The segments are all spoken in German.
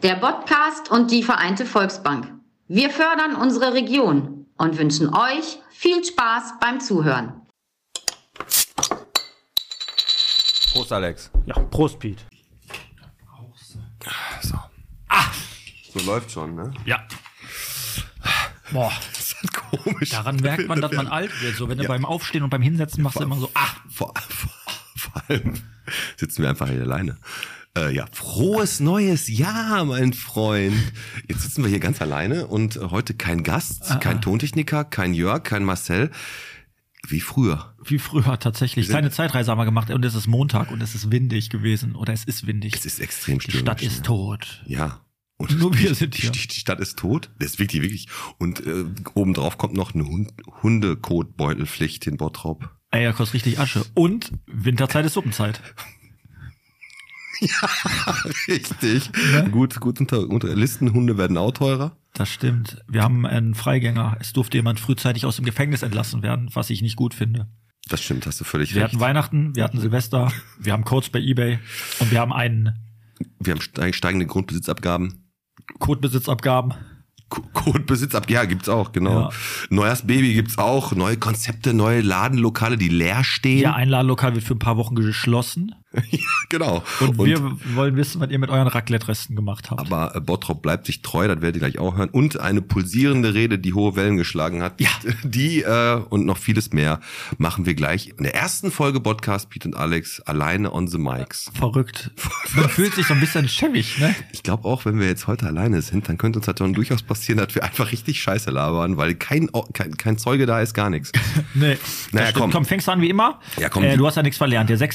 der Podcast und die Vereinte Volksbank. Wir fördern unsere Region und wünschen euch viel Spaß beim Zuhören. Prost, Alex. Ja, Prost, Piet. So. So läuft schon, ne? Ja. Boah, Das ist halt komisch. daran merkt man, dass man alt wird. So, wenn du beim Aufstehen und beim Hinsetzen machst du immer so, Vor allem sitzen wir einfach hier alleine. Frohes neues Jahr, mein Freund. Jetzt sitzen wir hier ganz alleine und heute kein Gast, kein Tontechniker, kein Jörg, kein Marcel. Wie früher. Wie früher tatsächlich. Kleine Zeitreise haben wir gemacht und es ist Montag und es ist windig gewesen. Oder es ist windig. Es ist extrem Die stürmisch. Stadt ist tot. Ja. Und Nur wir sind hier. Die Stadt ist tot. Das ist wirklich. Und obendrauf kommt noch eine Hundekotbeutelpflicht in Bottrop. Ey, das kostet richtig Asche. Und Winterzeit ist Suppenzeit. Ja, richtig. Ja. Gut unter Listenhunde werden auch teurer. Das stimmt. Wir haben einen Freigänger. Es durfte jemand frühzeitig aus dem Gefängnis entlassen werden, was ich nicht gut finde. Das stimmt, hast du völlig Wir recht. hatten Weihnachten, wir hatten Silvester, wir haben Codes bei eBay und wir haben Wir haben steigende Grundbesitzabgaben. Codebesitzabgaben. Ja, gibt's auch, genau. Ja. Neujahrsbaby gibt's auch, neue Konzepte, neue Ladenlokale, die leer stehen. Ja, ein Ladenlokal wird für ein paar Wochen geschlossen. Ja, genau. Und wir wollen wissen, was ihr mit euren Raclette-Resten gemacht habt. Aber Bottrop bleibt sich treu, das werdet ihr gleich auch hören. Und eine pulsierende Rede, die hohe Wellen geschlagen hat. Ja. Die und noch vieles mehr machen wir gleich in der ersten Folge Podcast Piet und Alex alleine on the mics. Verrückt. Man fühlt sich so ein bisschen schäbig, ne? Ich glaube auch, wenn wir jetzt heute alleine sind, dann könnte uns das dann durchaus passieren, dass wir einfach richtig Scheiße labern, weil kein Zeuge da ist, gar nichts. Nee. Naja, Komm, fängst du an wie immer? Ja, komm. Du hast ja nichts verlernt. Der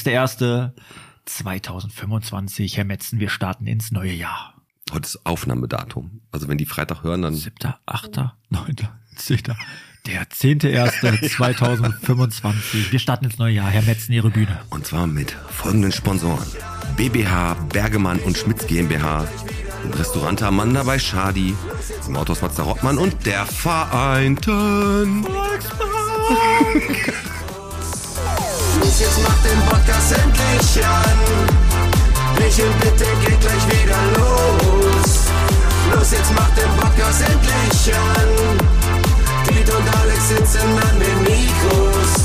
6.1.2025. Herr Metzen, wir starten ins neue Jahr. Heute ist Aufnahmedatum. Also wenn die Freitag hören, dann 7., 8., 9., 10. Der 10.1.2025. Wir starten ins neue Jahr. Herr Metzen, Ihre Bühne. Und zwar mit folgenden Sponsoren. BBH, Bergemann und Schmitz GmbH, Restaurant Amanda bei Schadi, im Autohaus Mazda Rottmann und der Vereinten Volksbank. Los, jetzt macht den Podcast endlich an. Michel, bitte geht gleich wieder los. Los, jetzt macht den Podcast endlich an. Piet und Alex sitzen an den Mikros.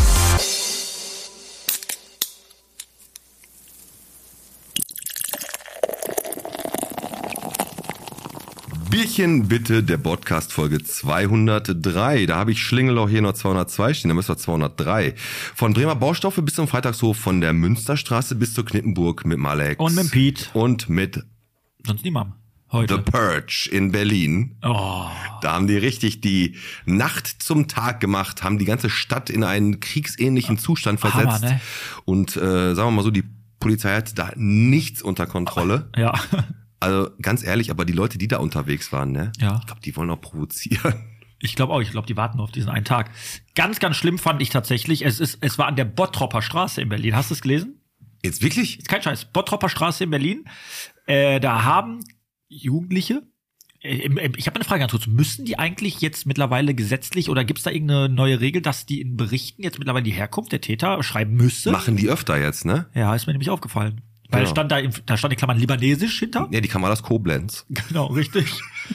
Bierchen bitte, der Podcast Folge 203. Da habe ich Schlingeloch hier noch 202 stehen, da müssen wir 203. Von Bremer Baustoffe bis zum Freitagshof, von der Münsterstraße bis zur Knippenburg mit Alex. Und mit Piet. Und mit Sonst niemand. Heute. The Purge in Berlin. Oh. Da haben die richtig die Nacht zum Tag gemacht, haben die ganze Stadt in einen kriegsähnlichen Zustand versetzt. Hammer, ne? Und sagen wir mal so, die Polizei hat da nichts unter Kontrolle. Ja. Also ganz ehrlich, aber die Leute, die da unterwegs waren, ne? Ja. Ich glaube, die wollen auch provozieren. Ich glaube auch. Ich glaube, die warten nur auf diesen einen Tag. Ganz, ganz schlimm fand ich tatsächlich. Es war an der Bottropper Straße in Berlin. Hast du es gelesen? Jetzt wirklich? Ist kein Scheiß. Bottropper Straße in Berlin. Da haben Jugendliche, ich habe eine Frage ganz kurz, müssen die eigentlich jetzt mittlerweile gesetzlich oder gibt es da irgendeine neue Regel, dass die in Berichten jetzt mittlerweile die Herkunft der Täter schreiben müssen? Machen die öfter jetzt, ne? Ja, ist mir nämlich aufgefallen. Weil Genau. da stand in Klammern libanesisch hinter. Ja, die kam aus Koblenz. Genau, richtig.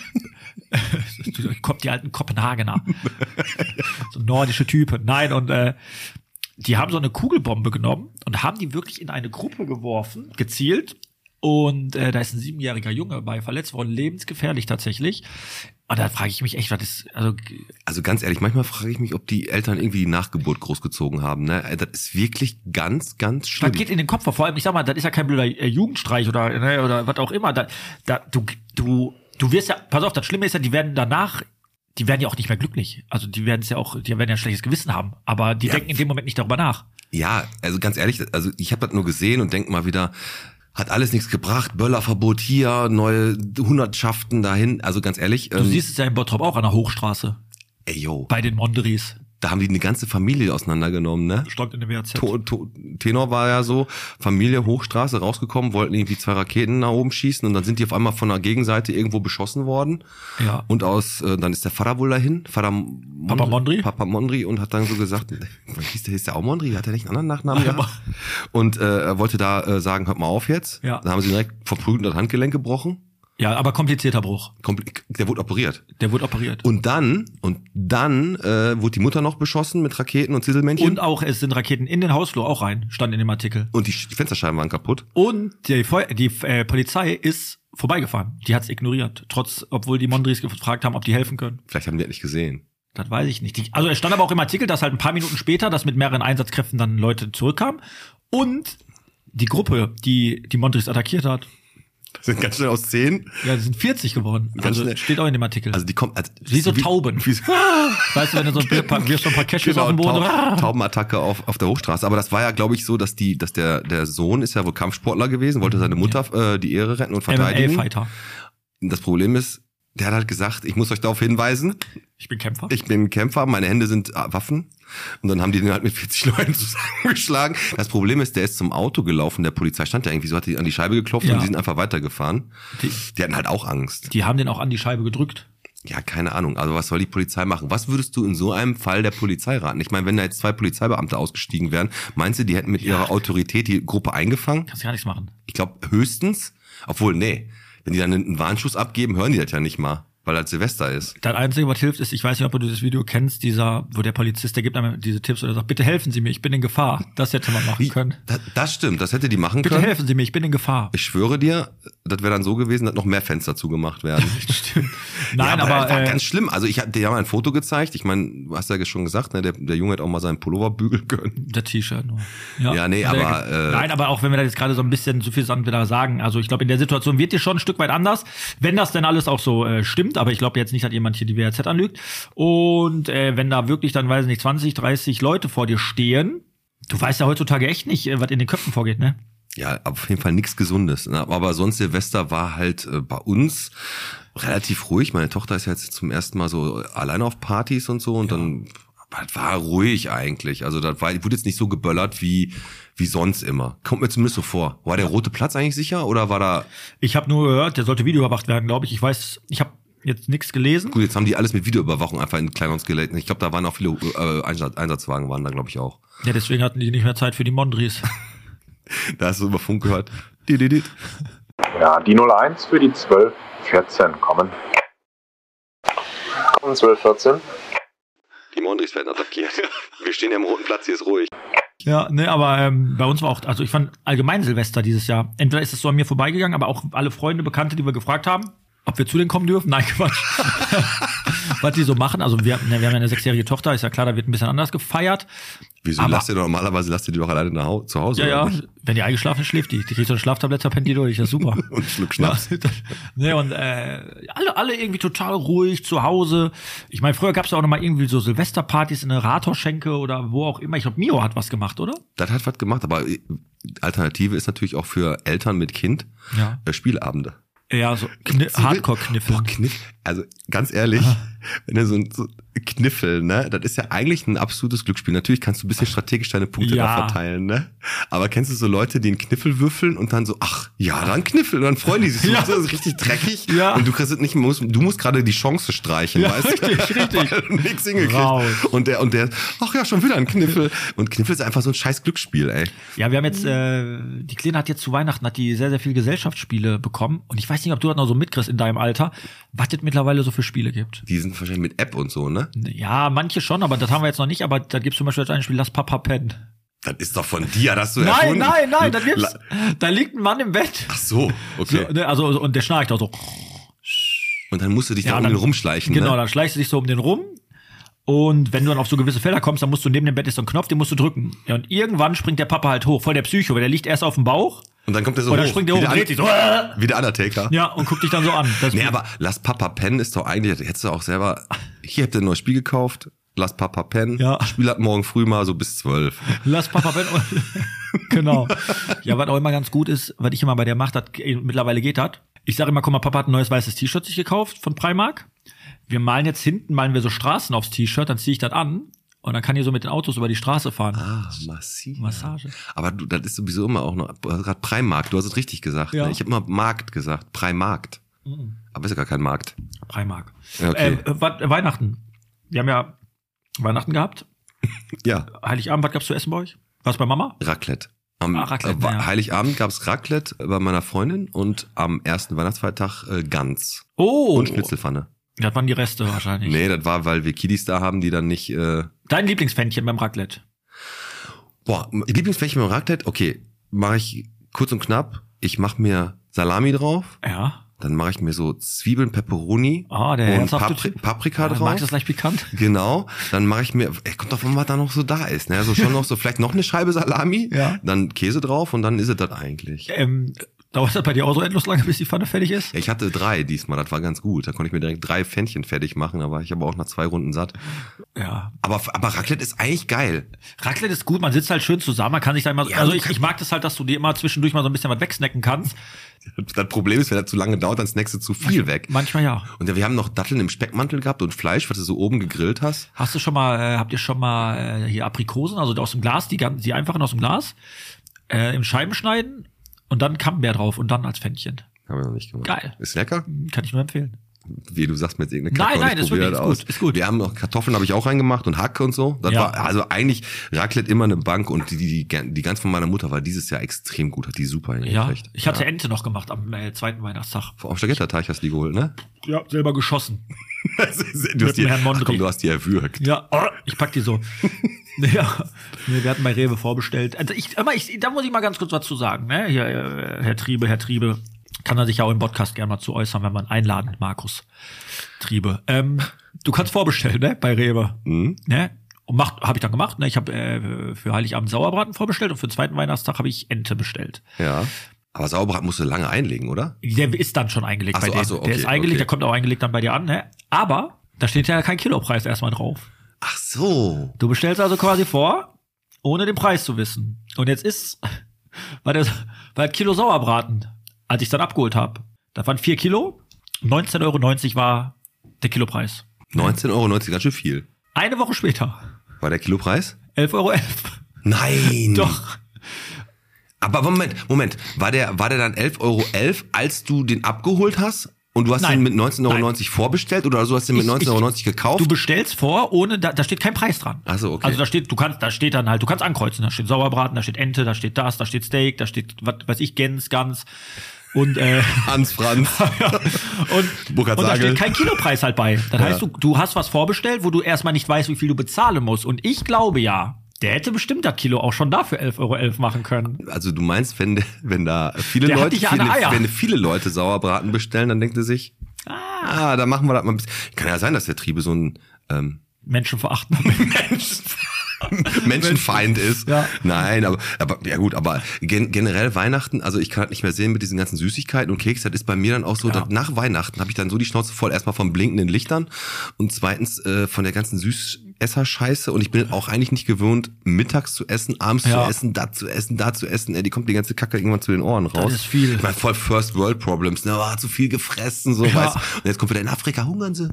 Kommt die alten Kopenhagener. So nordische Typen. Nein, und die haben so eine Kugelbombe genommen und haben die wirklich in eine Gruppe geworfen, gezielt. Und da ist ein 7-jähriger Junge bei verletzt worden, lebensgefährlich tatsächlich. Und da frage ich mich echt, was ist, Also ganz ehrlich, manchmal frage ich mich, ob die Eltern irgendwie die Nachgeburt großgezogen haben, ne? Das ist wirklich ganz, ganz schlimm. das geht in den Kopf. Vor allem, ich sag mal, das ist ja kein blöder Jugendstreich oder was auch immer. Du wirst ja, pass auf, das Schlimme ist ja, die werden ja auch nicht mehr glücklich. Also die werden ja ein schlechtes Gewissen haben. Aber die denken in dem Moment nicht darüber nach. Ja, also ganz ehrlich, also ich habe das nur gesehen und denk mal wieder, hat alles nichts gebracht, Böllerverbot hier, neue Hundertschaften dahin. Also ganz ehrlich. Du siehst es ja in Bottrop auch an der Hochstraße. Ey, yo. Bei den Monderies. Da haben die eine ganze Familie auseinandergenommen, ne? Stand in der WAZ. Tenor war ja so, Familie, Hochstraße, rausgekommen, wollten irgendwie 2 Raketen nach oben schießen und dann sind die auf einmal von der Gegenseite irgendwo beschossen worden. Ja. Und dann ist der Vater wohl dahin, Papa Mondri? Papa Mondri, und hat dann so gesagt, hieß der auch Mondri? Hat er nicht einen anderen Nachnamen gehabt? Und er wollte da sagen, hört mal auf jetzt. Ja. Dann haben sie direkt verprügelt das Handgelenk gebrochen. Ja, aber komplizierter Bruch. Der wurde operiert. Und dann wurde die Mutter noch beschossen mit Raketen und Zieselmännchen. Und auch, es sind Raketen in den Hausflur auch rein, stand in dem Artikel. Und die Fensterscheiben waren kaputt. Und die Polizei ist vorbeigefahren. Die hat's ignoriert. Obwohl die Mondris gefragt haben, ob die helfen können. Vielleicht haben die das nicht gesehen. Das weiß ich nicht. Also es stand aber auch im Artikel, dass halt ein paar Minuten später, dass mit mehreren Einsatzkräften dann Leute zurückkamen. Und die Gruppe, die Mondris attackiert hat. Das sind ganz schnell aus 10. Ja, die sind 40 geworden. Ganz also schnell. Steht auch in dem Artikel. Also die kommen wie so Tauben. Weißt du, wenn du so ein paar Cashews auf dem Boden. Taubenattacke auf der Hochstraße. Aber das war ja, glaube ich, so, dass der Sohn ist ja wohl Kampfsportler gewesen, wollte seine Mutter die Ehre retten und verteidigen. MMA-Fighter. Das Problem ist, der hat halt gesagt, ich muss euch darauf hinweisen. Ich bin Kämpfer, meine Hände sind Waffen. Und dann haben die den halt mit 40 Leuten zusammengeschlagen. Das Problem ist, der ist zum Auto gelaufen, der Polizei stand ja irgendwie so, hat die an die Scheibe geklopft und die sind einfach weitergefahren. Die hatten halt auch Angst. Die haben den auch an die Scheibe gedrückt. Ja, keine Ahnung. Also was soll die Polizei machen? Was würdest du in so einem Fall der Polizei raten? Ich meine, wenn da jetzt 2 Polizeibeamte ausgestiegen wären, meinst du, die hätten mit ihrer Autorität die Gruppe eingefangen? Kannst gar nichts machen. Ich glaube höchstens, obwohl, nee, wenn die dann einen Warnschuss abgeben, hören die das ja nicht mal. Weil halt Silvester ist. Das Einzige, was hilft, ist, ich weiß nicht, ob du das Video kennst, wo der Polizist, der gibt einem diese Tipps oder sagt, bitte helfen Sie mir, ich bin in Gefahr. Das hätte man machen können. Das stimmt, das hätte die machen bitte können. Bitte helfen Sie mir, ich bin in Gefahr. Ich schwöre dir, das wäre dann so gewesen, dass noch mehr Fenster zugemacht werden. Stimmt. Nein, ja, aber das war ganz schlimm. Also die haben ein Foto gezeigt. Ich meine, du hast ja schon gesagt, ne, der Junge hätte auch mal seinen Pullover bügeln können. Der T-Shirt nur. Ja, nee, aber nein, aber auch wenn wir da jetzt gerade so ein bisschen so viel wieder sagen, also ich glaube, in der Situation wird dir schon ein Stück weit anders, wenn das denn alles auch so stimmt, aber ich glaube jetzt nicht, dass jemand hier die WRZ anlügt. Und wenn da wirklich dann, weiß ich nicht, 20, 30 Leute vor dir stehen, du weißt ja heutzutage echt nicht, was in den Köpfen vorgeht, ne? Ja, auf jeden Fall nichts Gesundes. Ne? Aber sonst Silvester war halt bei uns relativ ruhig. Meine Tochter ist jetzt zum ersten Mal so alleine auf Partys und so und dann das war ruhig eigentlich. Also das wurde jetzt nicht so geböllert wie sonst immer. Kommt mir zumindest so vor. War der Rote Platz eigentlich sicher oder war da? Ich habe nur gehört, der sollte videoüberwacht werden, glaube ich. Ich habe jetzt nichts gelesen. Gut, jetzt haben die alles mit Videoüberwachung einfach in Kleinhaus gelegt. Ich glaube, da waren auch viele Einsatzwagen waren da, glaube ich, auch. Ja, deswegen hatten die nicht mehr Zeit für die Mondris. Da hast du über Funk gehört. Ja, die 01 für die 1214 kommen. Kommen 1214. Die Mondris werden attackiert. Wir stehen ja am Roten Platz, hier ist ruhig. Ja, ne, aber bei uns war auch, also ich fand allgemein Silvester dieses Jahr. Entweder ist es so an mir vorbeigegangen, aber auch alle Freunde, Bekannte, die wir gefragt haben, ob wir zu denen kommen dürfen. Nein, Quatsch. Was die so machen, also wir haben ja eine 6-jährige Tochter, ist ja klar, da wird ein bisschen anders gefeiert. Wieso lasst ihr die doch alleine zu Hause? Ja, oder? Ja, wenn die eingeschlafen ist, schläft die. Die kriegt so ein Schlaftablett, pennt die durch, das ist super. Und einen Schluck Schnaps. Ja, ne, und alle irgendwie total ruhig zu Hause. Ich meine, früher gab's ja auch noch mal irgendwie so Silvesterpartys in der Rathausschenke oder wo auch immer. Ich glaube, Mio hat was gemacht, oder? Das hat was gemacht, aber Alternative ist natürlich auch für Eltern mit Kind Spielabende. Ja, so Hardcore-Kniffel. Also ganz ehrlich, wenn du so Kniffel, ne, das ist ja eigentlich ein absolutes Glücksspiel. Natürlich kannst du ein bisschen strategisch deine Punkte da verteilen, ne? Aber kennst du so Leute, die einen Kniffel würfeln und dann so, ach, ja, dann Kniffel und dann freuen die sich so, das ist richtig dreckig und du kriegst es nicht, du musst gerade die Chance streichen, weißt du? Richtig. Weil du nix hingekriegt. Und der, ach ja, schon wieder ein Kniffel. Und Kniffel ist einfach so ein scheiß Glücksspiel, ey. Ja, wir haben jetzt, die Kleine hat jetzt zu Weihnachten, sehr, sehr viele Gesellschaftsspiele bekommen und ich weiß nicht, ob du das noch so mitkriegst in deinem Alter, was es mittlerweile so für Spiele gibt. Die sind wahrscheinlich mit App und so, ne? Ja, manche schon, aber das haben wir jetzt noch nicht. Aber da gibt's zum Beispiel das eine Spiel, Lass Papa pennen. Das ist doch von dir, das hast du erfunden. Nein, das gibt's. Da liegt ein Mann im Bett. Ach so, okay. So, also, und der schnarcht auch so. Und dann musst du dich da um den rumschleichen, Genau, ne? dann schleichst du dich so um den rum. Und wenn du dann auf so gewisse Felder kommst, dann musst du neben dem Bett ist so ein Knopf, den musst du drücken. Ja, und irgendwann springt der Papa halt hoch, voll der Psycho, weil der liegt erst auf dem Bauch. Und dann kommt der so hoch. Und dann springt der hoch und dreht sich so. Wie der Undertaker. Ja, und guckt dich dann so an. Nee, aber Lass Papa pennen ist doch eigentlich, hättest du auch selber, hier habt ihr ein neues Spiel gekauft, Lass Papa pennen. Ja. Spiel ab morgen früh mal so bis 12. Lass Papa pennen. Genau. Ja, was auch immer ganz gut ist, was ich immer bei der mache, das mittlerweile geht hat. Ich sage immer, guck mal, Papa hat ein neues weißes T-Shirt sich gekauft von Primark. Wir malen jetzt hinten, wir so Straßen aufs T-Shirt, dann ziehe ich das an. Und dann kann ihr so mit den Autos über die Straße fahren. Ah, Massage. Aber das ist sowieso immer auch noch, gerade Primark, du hast es richtig gesagt. Ja. Ne? Ich habe immer Markt gesagt, Primarkt. Mhm. Aber ist ja gar kein Markt. Primark. Okay. Weihnachten. Wir haben ja Weihnachten gehabt. Ja. Heiligabend, was gab's zu essen bei euch? Was bei Mama? Raclette. Am Raclette, ja. Heiligabend gab's Raclette bei meiner Freundin und am ersten Weihnachtsfeiertag Gans. Oh. Und Schnitzelpfanne. Das waren die Reste wahrscheinlich. Nee, das war, weil wir Kiddies da haben, die dann nicht... Dein Lieblingspfännchen beim Raclette? Lieblingsfläche beim Raclette, okay, mache ich kurz und knapp. Ich mache mir Salami drauf. Ja. Dann mache ich mir so Zwiebeln, Peperoni der und herzhafte Paprika drauf. Magst du das leicht pikant? Genau. Dann mache ich mir, kommt drauf an, was da noch so da ist. Ne? So schon noch so vielleicht noch eine Scheibe Salami, Ja. Dann Käse drauf und dann ist es das eigentlich. Dauert das bei dir auch so endlos lange, bis die Pfanne fertig ist? Ich hatte 3 diesmal, das war ganz gut. Da konnte ich mir direkt 3 Pfännchen fertig machen, da war ich aber auch nach 2 Runden satt. Ja. Aber Raclette ist eigentlich geil. Raclette ist gut, man sitzt halt schön zusammen, man kann sich da immer, also ich mag das halt, dass du dir immer zwischendurch mal so ein bisschen was wegsnacken kannst. Das Problem ist, wenn das zu lange dauert, dann snackst du zu viel weg. Manchmal ja. Und ja, wir haben noch Datteln im Speckmantel gehabt und Fleisch, was du so oben gegrillt hast. Habt ihr schon mal hier Aprikosen, also aus dem Glas, die einfachen aus dem Glas, im Scheiben schneiden und dann Camembert drauf und dann als Pfännchen. Haben wir noch nicht gemacht. Geil. Ist lecker? Kann ich nur empfehlen. Wie, du sagst mir jetzt irgendeine Kacke. Nein, das ist wirklich aus. ist gut. Wir haben noch Kartoffeln habe ich auch reingemacht und Hacke und so. Das war also eigentlich Raclette immer eine Bank und die ganz von meiner Mutter war dieses Jahr extrem gut, hat die super hingekriegt. Ja, ich hatte Ente noch gemacht am zweiten Weihnachtstag. Auf Stagetta-Teig hast du die geholt, ne? Ja, selber geschossen. Du hast, Herrn Mondri. komm, du hast die erwürgt. Ja, ich pack die so. Ja, nee, wir hatten bei Rewe vorbestellt. Also da muss ich mal ganz kurz was zu sagen. Ne? Hier, Herr Triebe, kann er sich ja auch im Podcast gerne mal zu äußern, wenn man einladen, Markus Triebe. Du kannst vorbestellen, ne, bei Rewe. Mhm. Ne? Und habe ich dann gemacht. Ne? Ich habe für Heiligabend Sauerbraten vorbestellt und für den zweiten Weihnachtstag habe ich Ente bestellt. Ja. Aber Sauerbraten musst du lange einlegen, oder? Der ist dann schon eingelegt bei denen. Okay, der ist eingelegt, okay. Der kommt auch eingelegt dann bei dir an. Ne? Aber da steht ja kein Kilopreis erstmal drauf. Ach so. Du bestellst also quasi vor, ohne den Preis zu wissen. Und jetzt war das Kilo Sauerbraten, als ich dann abgeholt habe. Da waren 4 Kilo, 19,90 € war der Kilopreis. 19,90 €, ganz schön viel. Eine Woche später. War der Kilopreis? 11,11 €. Nein. Doch. Aber Moment. War der dann 11,11 €, als du den abgeholt hast? Und du hast Nein. den mit 19,90 € vorbestellt oder du hast den mit 19,90 € gekauft? Du bestellst vor, ohne, da steht kein Preis dran. Ach so, okay. Also da steht dann halt, du kannst ankreuzen, da steht Sauerbraten, da steht Ente, da steht das, da steht Steak, da steht, was weiß ich, Gans und Hans Franz. und da steht kein Kilopreis halt bei. Das heißt, du hast was vorbestellt, wo du erstmal nicht weißt, wie viel du bezahlen musst. Und ich glaube ja, der hätte bestimmt das Kilo auch schon dafür 11,11 € machen können. Also du meinst, wenn da viele Leute Sauerbraten bestellen, dann denkt er sich, da machen wir das mal ein bisschen. Kann ja sein, dass der Triebe so ein Menschenverachtender Menschenfeind ist. Ja. Nein, aber ja gut, aber generell Weihnachten, also ich kann das nicht mehr sehen mit diesen ganzen Süßigkeiten und Keks, das ist bei mir dann auch so, dass nach Weihnachten habe ich dann so die Schnauze voll, erstmal von blinkenden Lichtern und zweitens von der ganzen Süßesser-Scheiße und ich bin auch eigentlich nicht gewohnt, mittags zu essen, abends zu essen, da zu essen, die kommt die ganze Kacke irgendwann zu den Ohren raus. Das ist viel. Ich meine, voll First World Problems, ne, zu viel gefressen, so, weißt du. Und jetzt kommt wieder in Afrika, hungern sie.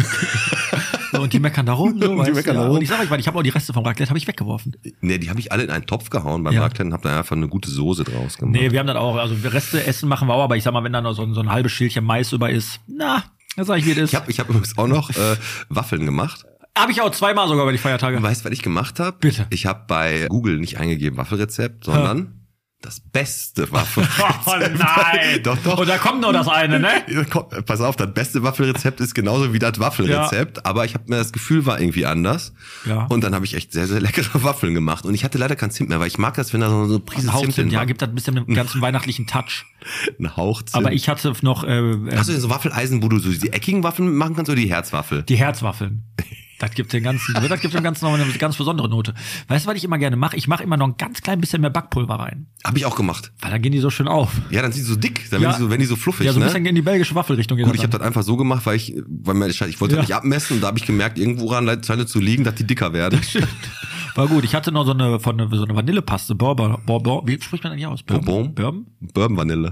Und die meckern da rum. So, die meckern da rum. Und ich sag euch, weil ich habe auch die Reste vom Raclette habe ich weggeworfen. Nee, die habe ich alle in einen Topf gehauen beim Raclette und habe da einfach eine gute Soße draus gemacht. Nee, wir haben das auch, also Reste essen machen wir auch, aber ich sag mal, wenn da noch so ein halbes Schälchen Mais über ist, da sag ich, wie das ist. Ich hab übrigens auch noch Waffeln gemacht. Habe ich auch zweimal sogar bei die Feiertage. Weißt du, was ich gemacht habe? Bitte. Ich habe bei Google nicht eingegeben Waffelrezept, sondern das beste Waffelrezept. Oh nein. Doch. Und da kommt nur das eine, ne? Pass auf, das beste Waffelrezept ist genauso wie das Waffelrezept, aber ich habe mir das Gefühl, war irgendwie anders. Ja. Und dann habe ich echt sehr, sehr leckere Waffeln gemacht. Und ich hatte leider kein Zimt mehr, weil ich mag das, wenn da so eine Prise Zimt drin war. Ja, gibt das ein bisschen einen ganzen weihnachtlichen Touch. Ein Hauch Zimt. Aber ich hatte noch Hast du denn so Waffeleisen, wo du so die eckigen Waffeln machen kannst oder die Herzwaffel? die Herzwaffeln. Das gibt dem Ganzen noch eine ganz besondere Note. Weißt du, was ich immer gerne mache? Ich mache immer noch ein ganz klein bisschen mehr Backpulver rein. Habe ich auch gemacht. Weil dann gehen die so schön auf. Ja, dann sind die so dick, dann werden die so fluffig. Ja, so ein bisschen ne? in die belgische Waffelrichtung. Gut, ich habe das einfach so gemacht, weil ich wollte das nicht abmessen und da habe ich gemerkt, irgendworan scheint es zu liegen, dass die dicker werden. War gut. Ich hatte noch so eine Vanillepaste. Bourbon. Wie spricht man eigentlich aus? Bourbon Vanille.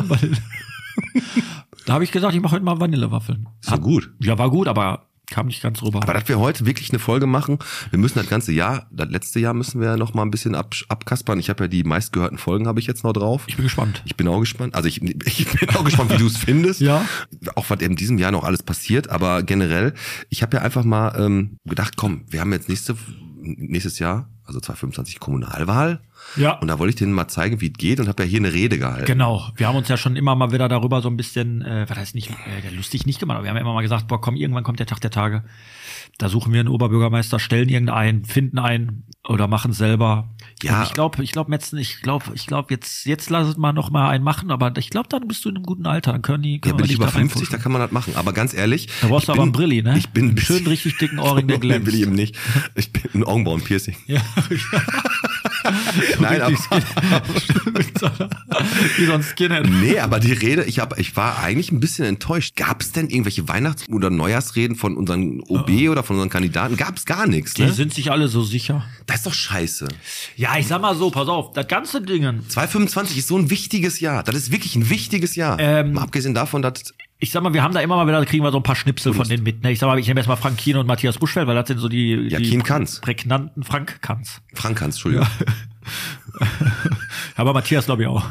Da habe ich gesagt, ich mache heute mal Vanillewaffeln. So gut. Ja, war gut, aber kam nicht ganz rüber. Aber dass wir heute wirklich eine Folge machen, wir müssen das letzte Jahr müssen wir noch mal ein bisschen abkaspern. Ich habe ja die meistgehörten Folgen habe ich jetzt noch drauf. Ich bin gespannt. Ich bin auch gespannt. Also ich bin auch gespannt, wie du es findest. Ja. Auch was in diesem Jahr noch alles passiert. Aber generell, ich habe ja einfach mal gedacht, komm, wir haben jetzt nächstes Jahr, also 2025 Kommunalwahl. Ja. Und da wollte ich denen mal zeigen, wie es geht und habe ja hier eine Rede gehalten. Genau. Wir haben uns ja schon immer mal wieder darüber so ein bisschen, was heißt nicht, lustig nicht gemacht, aber wir haben ja immer mal gesagt, boah, komm, irgendwann kommt der Tag der Tage. Da suchen wir einen Oberbürgermeister, stellen irgendeinen, finden einen oder machen es selber. Ja. Und ich glaube, Metzen, jetzt lass es mal noch mal einen machen, aber ich glaube, dann bist du in einem guten Alter. Dann können Ja, bin wir ich dich über da 50, da reinpushen. kann man das machen. Aber ganz ehrlich. Da brauchst du aber einen Brilli, ne? Ich bin einen schönen, richtig dicken Ohrring, der glänzt. will ich eben nicht. Ich bin ein Augenbrauen-Piercing. Ja. Nein, aber. Wie so ein Skinhead. Nee, aber die Rede, ich war eigentlich ein bisschen enttäuscht. Gab es denn irgendwelche Weihnachts- oder Neujahrsreden von unseren OB oder von unseren Kandidaten? Gab es gar nichts, Die ne? sind sich alle so sicher. Das ist doch scheiße. Ja, ich sag mal so, pass auf, das ganze Ding. 2025 ist so ein wichtiges Jahr. Das ist wirklich ein wichtiges Jahr. Mal abgesehen davon, dass Ich sag mal, wir haben da immer mal wieder, kriegen wir so ein paar Schnipsel von denen mit. Ne? Ich sag mal, ich nehme jetzt mal Frank Kien und Matthias Buschfeld, weil das sind so die Kien kann's. prägnanten Frank kann's. Frank kann's, Entschuldigung. Aber Matthias glaube ich auch.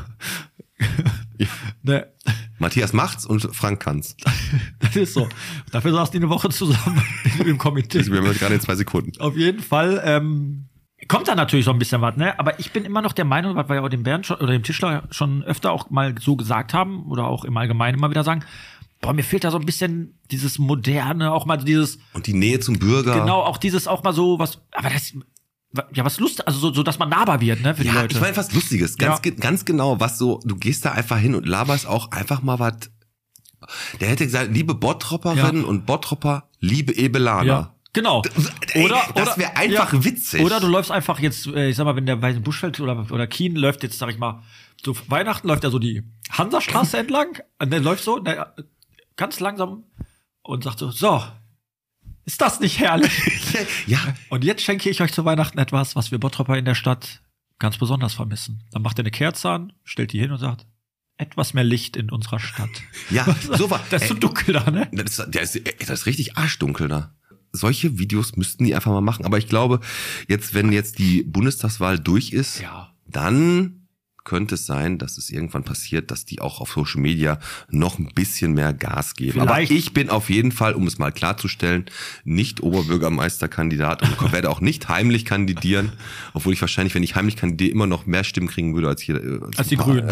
Ja. Ne? Matthias macht's und Frank kann's. Das ist so. Dafür saß die eine Woche zusammen im Komitee. Wir haben jetzt gerade in 2 Sekunden. Auf jeden Fall kommt da natürlich so ein bisschen was, ne? Aber ich bin immer noch der Meinung, was wir ja auch dem Bernd schon, oder dem Tischler schon öfter auch mal so gesagt haben oder auch im Allgemeinen immer wieder sagen, boah, mir fehlt da so ein bisschen dieses Moderne, auch mal dieses, Und die Nähe zum Bürger. genau, auch dieses auch mal so was, aber das, ja, was Lust, also so, dass man nahbar wird, ne, für die Ja, Leute. ich meine was Lustiges. Ganz genau, was so, du gehst da einfach hin und laberst auch einfach mal was. Der hätte gesagt, liebe Bottroperinnen und Bottropper, liebe Ebelaner. Ja, genau. Ey, das wäre einfach witzig. Oder du läufst einfach jetzt, ich sag mal, wenn der Weißen Buschfeld oder Kien läuft jetzt, sag ich mal, so Weihnachten läuft er so die Hansastraße entlang und der läuft so ganz langsam und sagt so, ist das nicht herrlich? Ja. Und jetzt schenke ich euch zu Weihnachten etwas, was wir Bottropper in der Stadt ganz besonders vermissen. Dann macht er eine Kerze an, stellt die hin und sagt, etwas mehr Licht in unserer Stadt. Ja, so war. Das ist so dunkel da, ne? Das ist richtig arschdunkel da. Solche Videos müssten die einfach mal machen. Aber ich glaube, wenn jetzt die Bundestagswahl durch ist, Ja. dann könnte es sein, dass es irgendwann passiert, dass die auch auf Social Media noch ein bisschen mehr Gas geben. Vielleicht. Aber ich bin auf jeden Fall, um es mal klarzustellen, nicht Oberbürgermeisterkandidat und werde auch nicht heimlich kandidieren, obwohl ich wahrscheinlich, wenn ich heimlich kandidiere, immer noch mehr Stimmen kriegen würde als hier. Als die Grünen.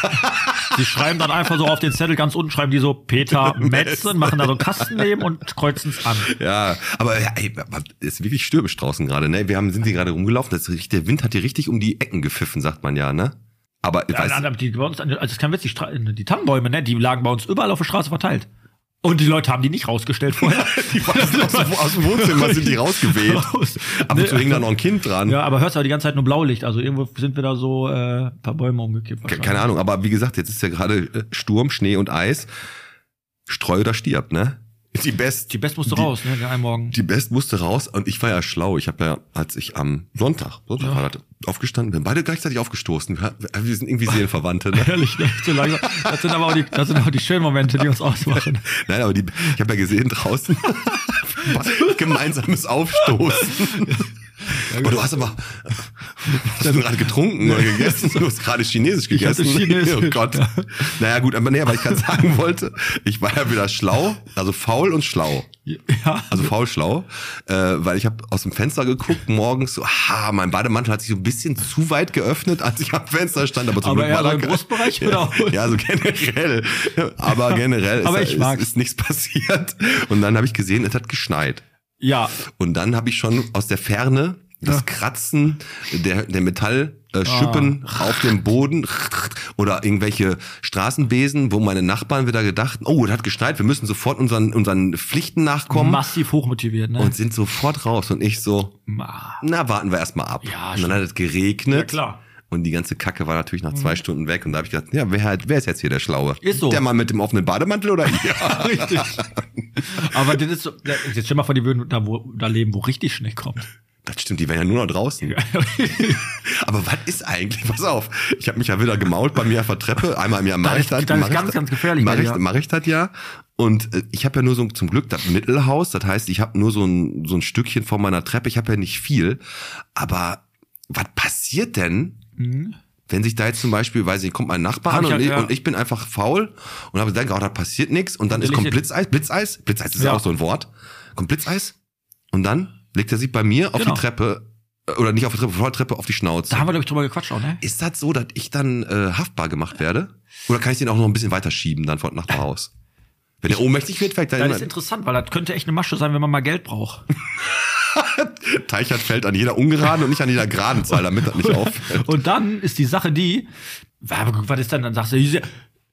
Die schreiben dann einfach so auf den Zettel ganz unten, schreiben die so Peter Metzen, machen da so einen Kasten neben und kreuzen es an. Ja, aber ey, ist wirklich stürmisch draußen gerade, ne? Sind die gerade rumgelaufen, der Wind hat hier richtig um die Ecken gepfiffen, sagt man ja, ne? Aber Die bei uns, also das ist kein Witz, die Tannenbäume, ne, die lagen bei uns überall auf der Straße verteilt. Und die Leute haben die nicht rausgestellt vorher. die aus dem Wohnzimmer sind die rausgeweht. Ab und zu hing da noch ein Kind dran. Ja, aber hörst du die ganze Zeit nur Blaulicht. Also irgendwo sind wir da so ein paar Bäume umgekippt. Keine Ahnung, aber wie gesagt, jetzt ist ja gerade Sturm, Schnee und Eis. Streu oder stirb, ne? Die Best musste raus, ne, den einen Morgen. Die Best musste raus und ich war ja schlau. Ich habe ja, als ich am Sonntag war aufgestanden, bin beide gleichzeitig aufgestoßen. Wir sind irgendwie Seelenverwandte. Ne? Ehrlich, ne? So langsam. Das sind aber die schönen Momente, die uns ausmachen. Nein, aber ich habe ja gesehen draußen gemeinsames Aufstoßen. Aber du hast gerade getrunken oder gegessen. Du hast gerade Chinesisch gegessen. Ich hatte Chinesisch. Oh Gott. Ja. Naja, gut, aber weil ich gerade sagen wollte, ich war ja wieder schlau, also faul und schlau. Ja. Also faul schlau, weil ich habe aus dem Fenster geguckt morgens so, mein Bademantel hat sich so ein bisschen zu weit geöffnet, als ich am Fenster stand. Aber zum Glück eher war so da im Brustbereich oder? Ja, so generell. Aber generell ist nichts passiert. Und dann habe ich gesehen, es hat geschneit. Ja. Und dann habe ich schon aus der Ferne das Kratzen der Metallschippen auf dem Boden oder irgendwelche Straßenbesen, wo meine Nachbarn wieder gedachten, oh, es hat geschneit, wir müssen sofort unseren Pflichten nachkommen. Massiv hochmotiviert, ne? Und sind sofort raus. Und ich so, na, warten wir erstmal ab. Ja, und dann hat es geregnet. Ja, klar. Und die ganze Kacke war natürlich nach 2 Stunden weg. Und da habe ich gedacht, ja, wer ist jetzt hier der Schlaue? Ist so. Der Mann mit dem offenen Bademantel oder ich? Ja, richtig. Aber das ist so, jetzt stell mal vor, die würden da leben, wo richtig Schnee kommt. Das stimmt, die wären ja nur noch draußen. Aber was ist eigentlich? Pass auf, ich habe mich ja wieder gemaut bei mir auf der Treppe. Einmal im Jahr mache ich das. Das ist ganz gefährlich. Mach ich das ja. Und ich habe ja nur so zum Glück das Mittelhaus. Das heißt, ich habe nur so ein Stückchen vor meiner Treppe. Ich habe ja nicht viel. Aber was passiert denn, wenn sich da jetzt zum Beispiel, weiß ich, kommt mein Nachbar an und ich bin einfach faul und habe gedacht, da passiert nichts und dann kommt Blitzeis ist ja auch so ein Wort, kommt Blitzeis und dann legt er sich bei mir auf die Treppe Oder nicht auf der Rolltreppe, auf die Schnauze. Da haben wir, glaube ich, drüber gequatscht auch, ne? Ist das so, dass ich dann haftbar gemacht werde? Oder kann ich den auch noch ein bisschen weiter schieben, dann nach dem Haus? Wenn der ohnmächtig wird, vielleicht dann... Das ist interessant, weil das könnte echt eine Masche sein, wenn man mal Geld braucht. Teichert fällt an jeder ungeraden und nicht an jeder geraden Zahl, damit das nicht auffällt. Und dann ist die Sache die, was ist denn? Dann sagst du,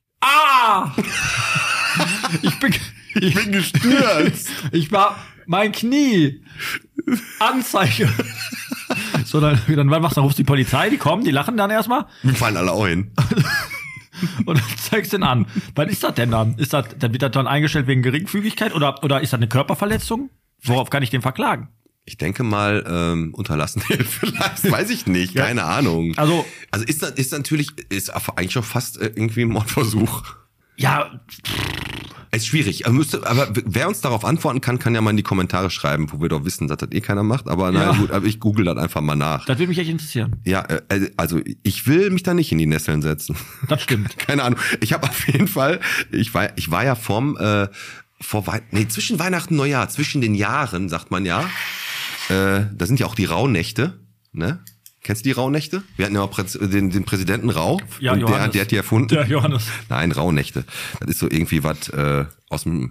ich bin gestürzt. Ich war mein Knie. Anzeige. So, dann machst du, rufst die Polizei, die kommen, die lachen dann erstmal. Wir fallen alle auch hin. Und dann zeigst du den an. Was ist das denn dann? Dann wird das dann eingestellt wegen Geringfügigkeit oder ist das eine Körperverletzung? Worauf kann ich den verklagen? Ich denke mal, unterlassen vielleicht, weiß ich nicht, keine Ahnung. Also ist natürlich, ist eigentlich schon fast irgendwie ein Mordversuch. Ja. Es ist schwierig. Aber wer uns darauf antworten kann ja mal in die Kommentare schreiben, wo wir doch wissen, dass das keiner macht. Aber naja, gut, aber ich google das einfach mal nach. Das würde mich echt interessieren. Ja, also ich will mich da nicht in die Nesseln setzen. Das stimmt. Keine Ahnung. Ich habe auf jeden Fall, ich war ja zwischen Weihnachten und Neujahr, zwischen den Jahren, sagt man ja. Da sind ja auch die Rauhnächte, ne? Kennst du die Rauhnächte? Wir hatten ja auch den Präsidenten Rau. Ja, und Johannes. der hat die erfunden. Ja, Johannes. Nein, Rauhnächte. Das ist so irgendwie was aus dem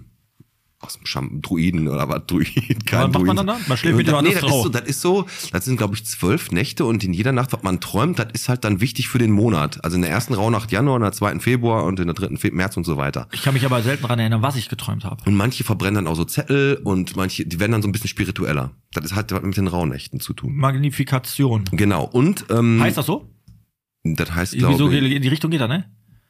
Druiden oder was? Druiden, kein Was macht man dann da? Man schläft mit Johannes Rau. Das sind, glaube ich, 12 Nächte und in jeder Nacht, was man träumt, das ist halt dann wichtig für den Monat. Also in der ersten Rauhnacht Januar, in der 2. Februar und in der 3. März und so weiter. Ich kann mich aber selten daran erinnern, was ich geträumt habe. Und manche verbrennen dann auch so Zettel und manche, die werden dann so ein bisschen spiritueller. Das ist halt was mit den Rauhnächten zu tun. Magnifikation. Genau. Und heißt das so? Das heißt, glaube ich... Wieso in die Richtung geht das, ne?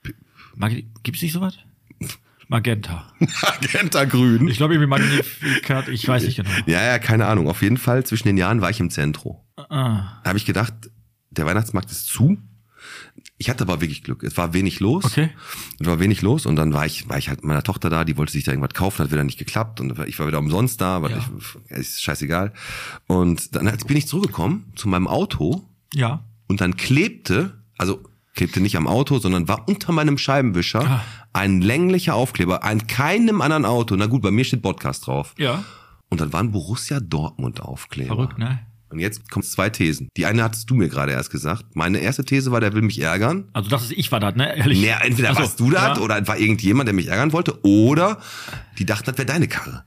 Gibt's nicht sowas? Magenta. Magenta grün. Ich glaube, irgendwie Magnifikat, ich weiß nicht genau. Ja, keine Ahnung. Auf jeden Fall, zwischen den Jahren war ich im Zentro. Da habe ich gedacht, der Weihnachtsmarkt ist zu. Ich hatte aber wirklich Glück. Es war wenig los. Okay. Es war wenig los und dann war ich halt mit meiner Tochter da, die wollte sich da irgendwas kaufen, hat wieder nicht geklappt und ich war wieder umsonst da, weil ist scheißegal. Und dann bin ich zurückgekommen zu meinem Auto. Ja. Und dann klebte nicht am Auto, sondern war unter meinem Scheibenwischer ein länglicher Aufkleber, an keinem anderen Auto. Na gut, bei mir steht Podcast drauf. Ja. Und dann war ein Borussia Dortmund Aufkleber. Verrückt, ne? Und jetzt kommen 2 Thesen. Die eine hattest du mir gerade erst gesagt. Meine erste These war, der will mich ärgern. Also dachtest ich war das, ne? Ehrlich. Nee, entweder warst du das oder war irgendjemand, der mich ärgern wollte, oder die dachten, das wäre deine Karre.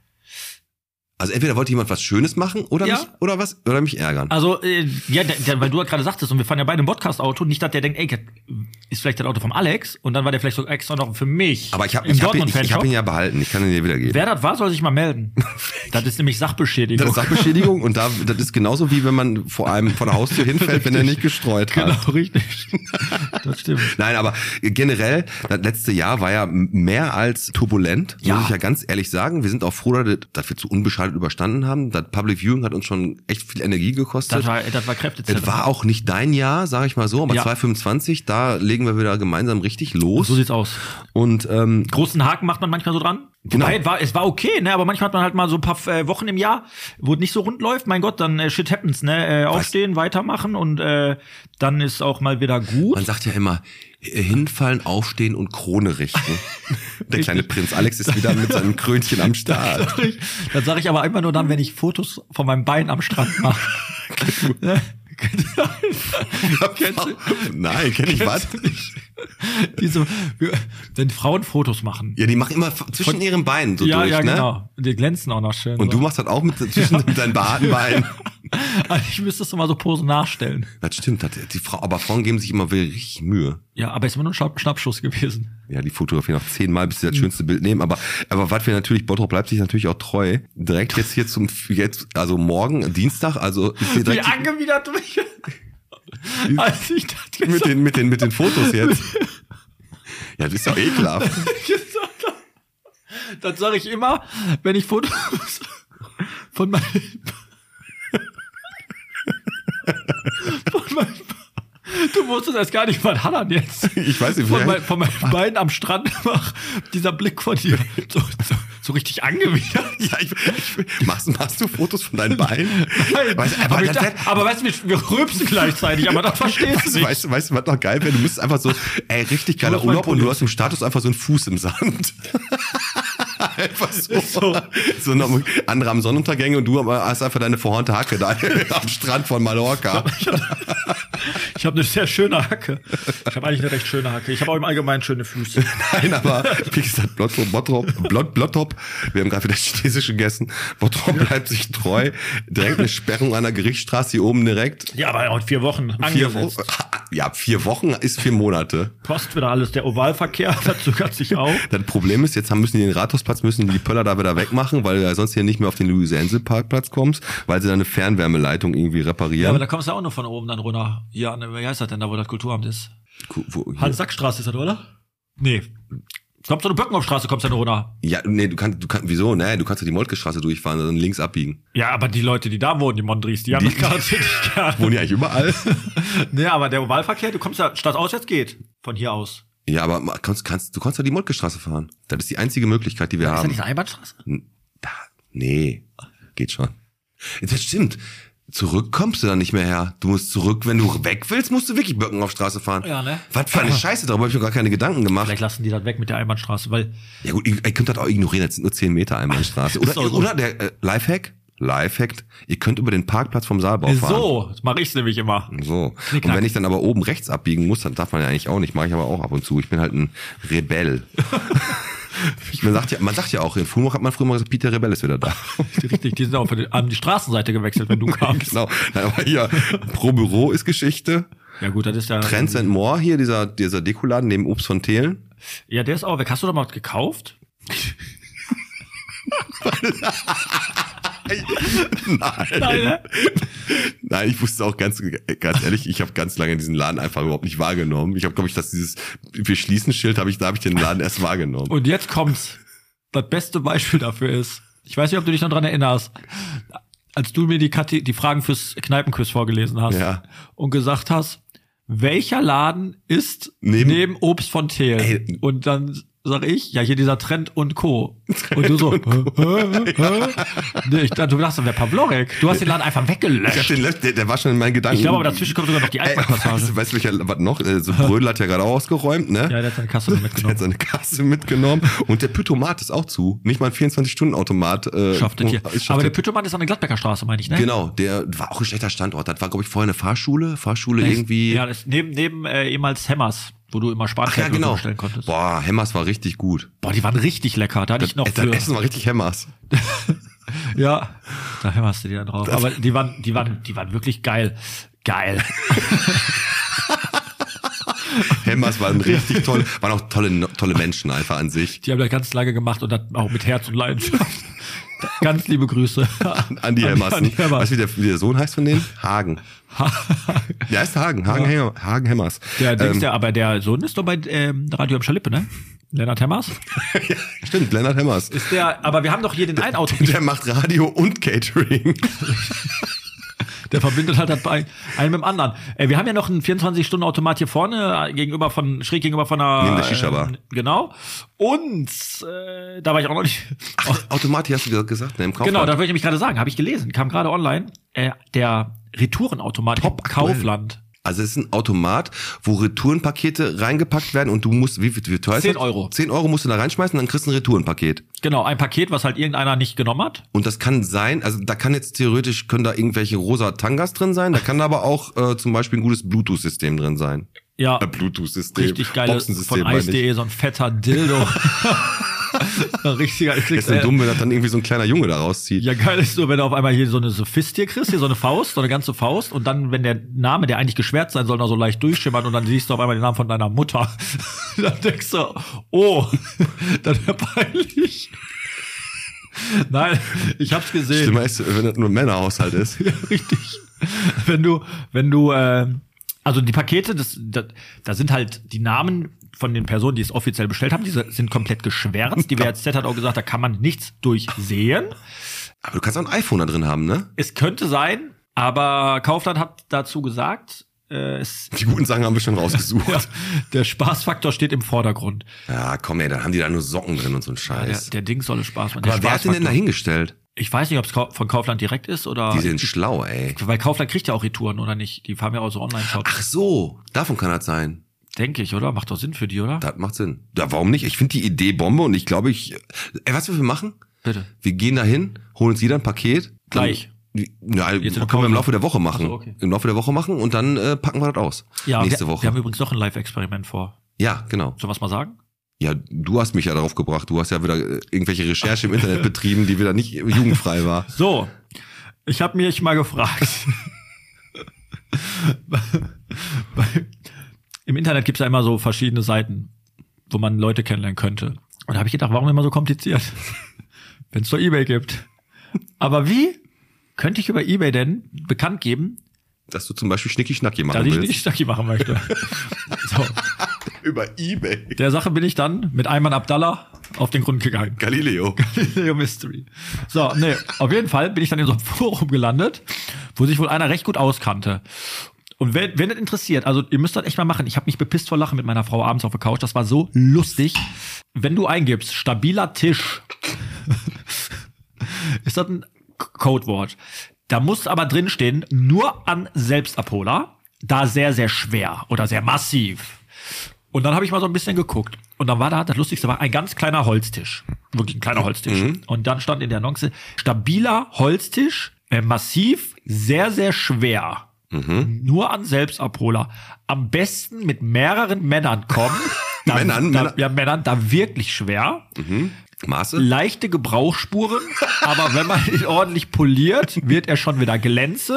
Also entweder wollte jemand was Schönes machen oder mich ärgern. Also, weil du ja gerade sagtest, und wir fahren ja beide im Podcast-Auto, nicht, dass der denkt, ey, ist vielleicht das Auto vom Alex, und dann war der vielleicht so extra noch für mich. Aber ich hab ihn ja behalten, ich kann ihn dir wiedergeben. Wer das war, soll sich mal melden. Das ist nämlich Sachbeschädigung. Das ist Sachbeschädigung und das ist genauso wie wenn man vor der Haustür hinfällt, wenn er nicht gestreut hat. Genau, richtig. Das stimmt. Nein, aber generell, das letzte Jahr war ja mehr als turbulent, muss ich ja ganz ehrlich sagen. Wir sind auch froh, dass wir zu unbeschadet überstanden haben. Das Public Viewing hat uns schon echt viel Energie gekostet. Das war Kräftezentrum. Das war auch nicht dein Jahr, sag ich mal so, aber 2025, da legen wir wieder gemeinsam richtig los. So sieht's aus. Und großen Haken macht man manchmal so dran. Genau. Wobei, es war okay, ne, aber manchmal hat man halt mal so ein paar Wochen im Jahr, wo es nicht so rund läuft. Mein Gott, dann shit happens, ne? Aufstehen, weitermachen und dann ist auch mal wieder gut. Man sagt ja immer, hinfallen, aufstehen und Krone richten. Der kleine Prinz Alex ist wieder mit seinem Krönchen am Start. Das sage ich aber immer nur dann, wenn ich Fotos von meinem Bein am Strand mache. Nein, kenn ich was? Wenn Frauen Fotos machen. Ja, die machen immer zwischen ihren Beinen so durch, ja, ne? Genau. Die glänzen auch noch schön. Und so. Du machst das auch zwischen deinen behaarten Beinen. Also ich müsste es mal so Posen nachstellen. Das stimmt. Aber Frauen geben sich immer richtig Mühe. Ja, aber es ist immer nur ein Schnappschuss gewesen. Ja, die fotografieren noch 10-mal, bis sie das schönste Bild nehmen. Aber was wir natürlich, Bottrop bleibt sich natürlich auch treu. Direkt jetzt hier also morgen, Dienstag, also ist hier direkt. Wie angewidert durch. Also ich dachte mit den Fotos jetzt. Ja, das ist ja ekelhaft. Das sage ich immer, wenn ich Fotos von meinem Du wusstest erst gar nicht, was hat er jetzt? Ich weiß nicht, von meinen Beinen am Strand mach dieser Blick von dir so richtig angewidert. Ja, machst du Fotos von deinen Beinen? Nein, aber weißt du, wir rülpsen gleichzeitig, aber das verstehst du nicht. Weißt du, was noch geil wäre? Du müsstest einfach so, richtig geiler Urlaub und du hast im Status einfach so einen Fuß im Sand. Einfach so noch andere am Sonnenuntergänge und du hast einfach deine verhornte Hacke da am Strand von Mallorca. Ich habe eine sehr schöne Hacke. Ich habe eigentlich eine recht schöne Hacke. Ich habe auch im Allgemeinen schöne Füße. Nein, aber wie gesagt, Blottrop, wir haben gerade wieder Chinesisch gegessen. Blottrop bleibt sich treu, direkt eine Sperrung an der Gerichtsstraße hier oben direkt. Ja, aber auch 4 Wochen angesetzt. 4 Wochen ist 4 Monate. Post wieder alles. Der Ovalverkehr verzögert sich auch. Das Problem ist, jetzt müssen die den Rathausplatz, müssen die Pöller da wieder wegmachen, weil du sonst hier nicht mehr auf den Louis-Ensel-Parkplatz kommst, weil sie da eine Fernwärmeleitung irgendwie reparieren. Ja, aber da kommst du auch nur von oben dann runter. Ja, wie heißt das denn da, wo das Kulturamt ist? Hans-Sack-Straße ist das, oder? Nee. Kommst du eine Böckenhofstraße, kommst du ja nur runter. Ja, nee, du kannst, wieso? Nee, du kannst ja die Moltke-Straße durchfahren und dann links abbiegen. Ja, aber die Leute, die da wohnen, die Mondries, die haben das garantiert nicht gerne. Wohnen die eigentlich überall? Nee, aber der Ovalverkehr, du kommst ja, stadtauswärts geht. Von hier aus. Ja, aber du kannst ja die Moltke-Straße fahren. Das ist die einzige Möglichkeit, die wir haben. Ist das nicht eine Einbahnstraße? Nee, geht schon. Das stimmt. Zurück kommst du dann nicht mehr her. Du musst zurück, wenn du weg willst, musst du wirklich Böckenhofstraße fahren. Ja, ne? Was für eine Scheiße, darüber habe ich mir gar keine Gedanken gemacht. Vielleicht lassen die das weg mit der Einbahnstraße, weil... Ja gut, ihr könnt das auch ignorieren, das sind nur 10 Meter Einbahnstraße. Oder der Lifehack, ihr könnt über den Parkplatz vom Saalbau fahren. So, das mache ich nämlich immer. So. Und wenn ich dann aber oben rechts abbiegen muss, dann darf man ja eigentlich auch nicht, mache ich aber auch ab und zu. Ich bin halt ein Rebell. Man sagt ja auch, in Fulmach hat man früher mal gesagt, Peter Rebell ist wieder da. Richtig, die sind auch an die Straßenseite gewechselt, wenn du kamst. Genau. Aber hier, Pro Büro ist Geschichte. Ja gut, das ist ja... Trends and More hier, dieser Dekoladen neben Obst von Thelen. Ja, der ist auch weg. Hast du da mal was gekauft? Nein. Nein, ich wusste auch ganz ehrlich, ich habe ganz lange diesen Laden einfach überhaupt nicht wahrgenommen. Ich habe, glaube ich, dieses wir schließen Schild da habe ich den Laden erst wahrgenommen. Und jetzt kommt's. Das beste Beispiel dafür ist, ich weiß nicht, ob du dich noch dran erinnerst, als du mir die Fragen fürs Kneipenquiz vorgelesen hast und gesagt hast, welcher Laden ist neben Obst von Thelen? Und dann sag ich, ja, hier dieser Trend und Co. Und du so, nee, ich dachte, du dachtest, das wäre Pavlorek. Du hast den Laden einfach weggelöscht. Ich hab der war schon in meinen Gedanken. Ich glaube, aber dazwischen kommt sogar noch die Altmarktpassage. Weißt du, was noch? So Brödel hat ja gerade auch ausgeräumt, ne? Ja, der hat seine Kasse mitgenommen. Der hat seine Kasse mitgenommen. Und der Pythomat ist auch zu. Nicht mal ein 24-Stunden-Automat. Schafft das hier. Aber der Pythomat ist an der Gladbecker Straße, meine ich, ne? Genau, der war auch ein schlechter Standort. Das war, glaube ich, vorher eine Fahrschule irgendwie. Ja, das ist neben ehemals Hemmers, wo du immer Spanferkel bestellen konntest. Boah, Hemmers war richtig gut. Boah, die waren richtig lecker. Da hatte ich noch das Essen war richtig Hemmers. Ja, da hämmerst du die dann drauf. Aber die waren wirklich geil. Geil. Hemmers waren richtig toll, waren auch tolle Menschen einfach an sich. Die haben das ganz lange gemacht und das auch mit Herz und Leidenschaft. Ganz liebe Grüße an die Hemmers. Weißt du, wie der Sohn heißt von denen? Hagen. Der heißt Hagen Hemmers. Aber der Sohn ist doch bei Radio am Schalippe, ne? Lennart Hemmers? Ja, stimmt, Lennart Hemmers. Aber wir haben doch hier den einen Auto. Der macht Radio und Catering. Der verbindet halt das bei einem mit dem anderen. Wir haben ja noch einen 24-Stunden-Automat hier vorne, schräg gegenüber von einer... Neben der Shisha-Bar. Genau. Und da war ich auch noch nicht... Automat, hast du gesagt, ne, im Kaufland. Genau, da wollte ich nämlich gerade sagen, habe ich gelesen, kam gerade online. Der Retourenautomat im Kaufland. Also es ist ein Automat, wo Retourenpakete reingepackt werden und du musst, wie teuer ist 10 Euro. 10 Euro musst du da reinschmeißen und dann kriegst du ein Retourenpaket. Genau, ein Paket, was halt irgendeiner nicht genommen hat. Und das kann sein, also da kann jetzt theoretisch, können da irgendwelche rosa Tangas drin sein, da kann aber auch zum Beispiel ein gutes Bluetooth-System drin sein. Ja. Bluetooth-System. Richtig geiles von Ice.de, so ein fetter Dildo. Ein richtiger XXL. Ist dann dumm, wenn das dann irgendwie so ein kleiner Junge da rauszieht. Ja, geil ist so, wenn du auf einmal hier so eine Fist hier kriegst, hier so eine Faust, so eine ganze Faust und dann, wenn der Name, der eigentlich geschwärzt sein soll, noch so leicht durchschimmern und dann siehst du auf einmal den Namen von deiner Mutter. Dann denkst du, oh, das wäre peinlich. Nein, ich hab's gesehen. Schlimmer ist, wenn das nur ein Männerhaushalt ist. Ja, richtig. Wenn du, also die Pakete, da sind halt die Namen von den Personen, die es offiziell bestellt haben, die sind komplett geschwärzt. Die WZ hat auch gesagt, da kann man nichts durchsehen. Aber du kannst auch ein iPhone da drin haben, ne? Es könnte sein, aber Kaufland hat dazu gesagt, die guten Sachen haben wir schon rausgesucht. Ja, der Spaßfaktor steht im Vordergrund. Ja, komm ey, dann haben die da nur Socken drin und so ein Scheiß. Ja, der Ding solle Spaß machen. Aber wer hat den denn da hingestellt? Ich weiß nicht, ob es von Kaufland direkt ist oder... Die sind schlau, ey. Weil Kaufland kriegt ja auch Retouren, oder nicht? Die fahren ja auch so Online-Shops. Ach so, davon kann das sein. Denke ich, oder? Macht doch Sinn für die, oder? Das macht Sinn. Ja, warum nicht? Ich finde die Idee Bombe und ich glaube, weißt du, was wir machen? Bitte. Wir gehen dahin, holen uns jeder ein Paket. Gleich. Ja, Jetzt in der können wir im Pause. Laufe der Woche machen. Ach so, okay. Im Laufe der Woche machen und dann packen wir das aus. Ja, nächste wir Woche. haben übrigens noch ein Live-Experiment vor. Ja, genau. Sollen wir es mal sagen? Ja, du hast mich ja darauf gebracht. Du hast ja wieder irgendwelche Recherche im Internet betrieben, die wieder nicht jugendfrei war. So, ich habe mich mal gefragt. Im Internet gibt's ja immer so verschiedene Seiten, wo man Leute kennenlernen könnte. Und da habe ich gedacht, warum immer so kompliziert? Wenn es doch eBay gibt. Aber wie könnte ich über eBay denn bekannt geben, Dass du zum Beispiel Schnicki-Schnacki dass machen ich willst. nicht Stacki machen möchte? So, Über eBay. der Sache bin ich dann mit Ayman Abdallah auf den Grund gegangen. Galileo. Galileo Mystery. So, nee, auf jeden Fall bin ich dann in so einem Forum gelandet, wo sich wohl einer recht gut auskannte. Und wenn das interessiert, also ihr müsst das echt mal machen. Ich habe mich bepisst vor Lachen mit meiner Frau abends auf der Couch. Das war so lustig. Wenn du eingibst, stabiler Tisch, ist das ein Codewort. Da muss aber drinstehen, nur an Selbstabholer, da sehr, sehr schwer oder sehr massiv. Und dann habe ich mal so ein bisschen geguckt. Und dann war da, das Lustigste war ein ganz kleiner Holztisch. Wirklich ein kleiner Holztisch. Und dann stand in der Annonce, stabiler Holztisch, massiv, sehr, sehr schwer. Nur an Selbstabholer. Am besten mit mehreren Männern kommen. Männern? Ja, Männern, da wirklich schwer. Maße? Leichte Gebrauchsspuren, aber wenn man ihn ordentlich poliert, wird er schon wieder glänzen.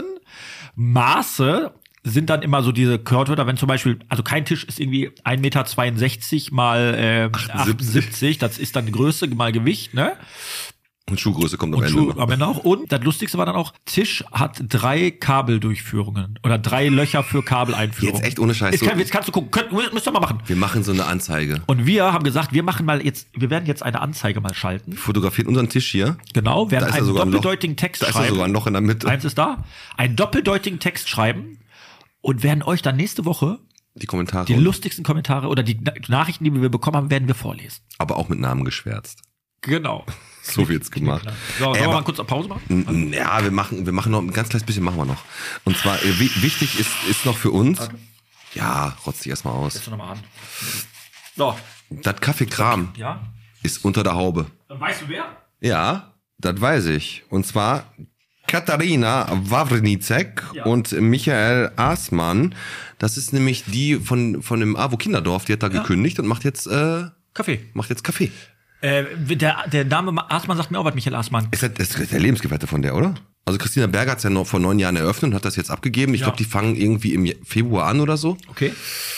Maße sind dann immer so diese Kürtwörter, wenn zum Beispiel, also kein Tisch ist irgendwie 1,62 Meter mal 78, das ist dann die Größe mal Gewicht, ne? Und Schuhgröße kommt am Und Ende Schuh noch. am Ende auch. Und das Lustigste war dann auch, Tisch hat 3 Kabeldurchführungen oder 3 Löcher für Kabeleinführungen. Jetzt echt ohne Scheiß. Jetzt kannst du gucken, müsst ihr mal machen. Wir machen so eine Anzeige. Und wir haben gesagt, wir werden jetzt eine Anzeige mal schalten. Fotografiert unseren Tisch hier. Genau, werden Da ist ja einen sogar ein Loch. doppeldeutigen Text Da ist ja schreiben. sogar ein Loch in der Mitte. Eins ist da. Einen doppeldeutigen Text schreiben und werden euch dann nächste Woche Die Kommentare. die lustigsten Kommentare oder die Nachrichten, die wir bekommen haben, werden wir vorlesen. aber auch mit Namen geschwärzt. Genau. So wird's gemacht. So, sollen wir aber- mal kurz eine Pause machen? Ja, wir machen noch ein ganz kleines bisschen machen wir noch. Und zwar wichtig ist noch für uns. Ja, rotz dich erstmal aus. Jetzt nochmal an. So, Das Kaffeekram ja. ist unter der Haube. Dann weißt du wer? Ja, das weiß ich. Und zwar Katharina Wawrnicek und Michael Aßmann. Das ist nämlich die von dem AWO Kinderdorf, die hat da gekündigt und macht jetzt Kaffee. Kaffee. Der Name Aßmann sagt mir auch was, Michael Aßmann. Ist der Lebensgefährte von der, oder? Also Christina Berger hat es ja noch vor 9 Jahren eröffnet und hat das jetzt abgegeben. Ich glaube, die fangen irgendwie im Februar an oder so. Okay.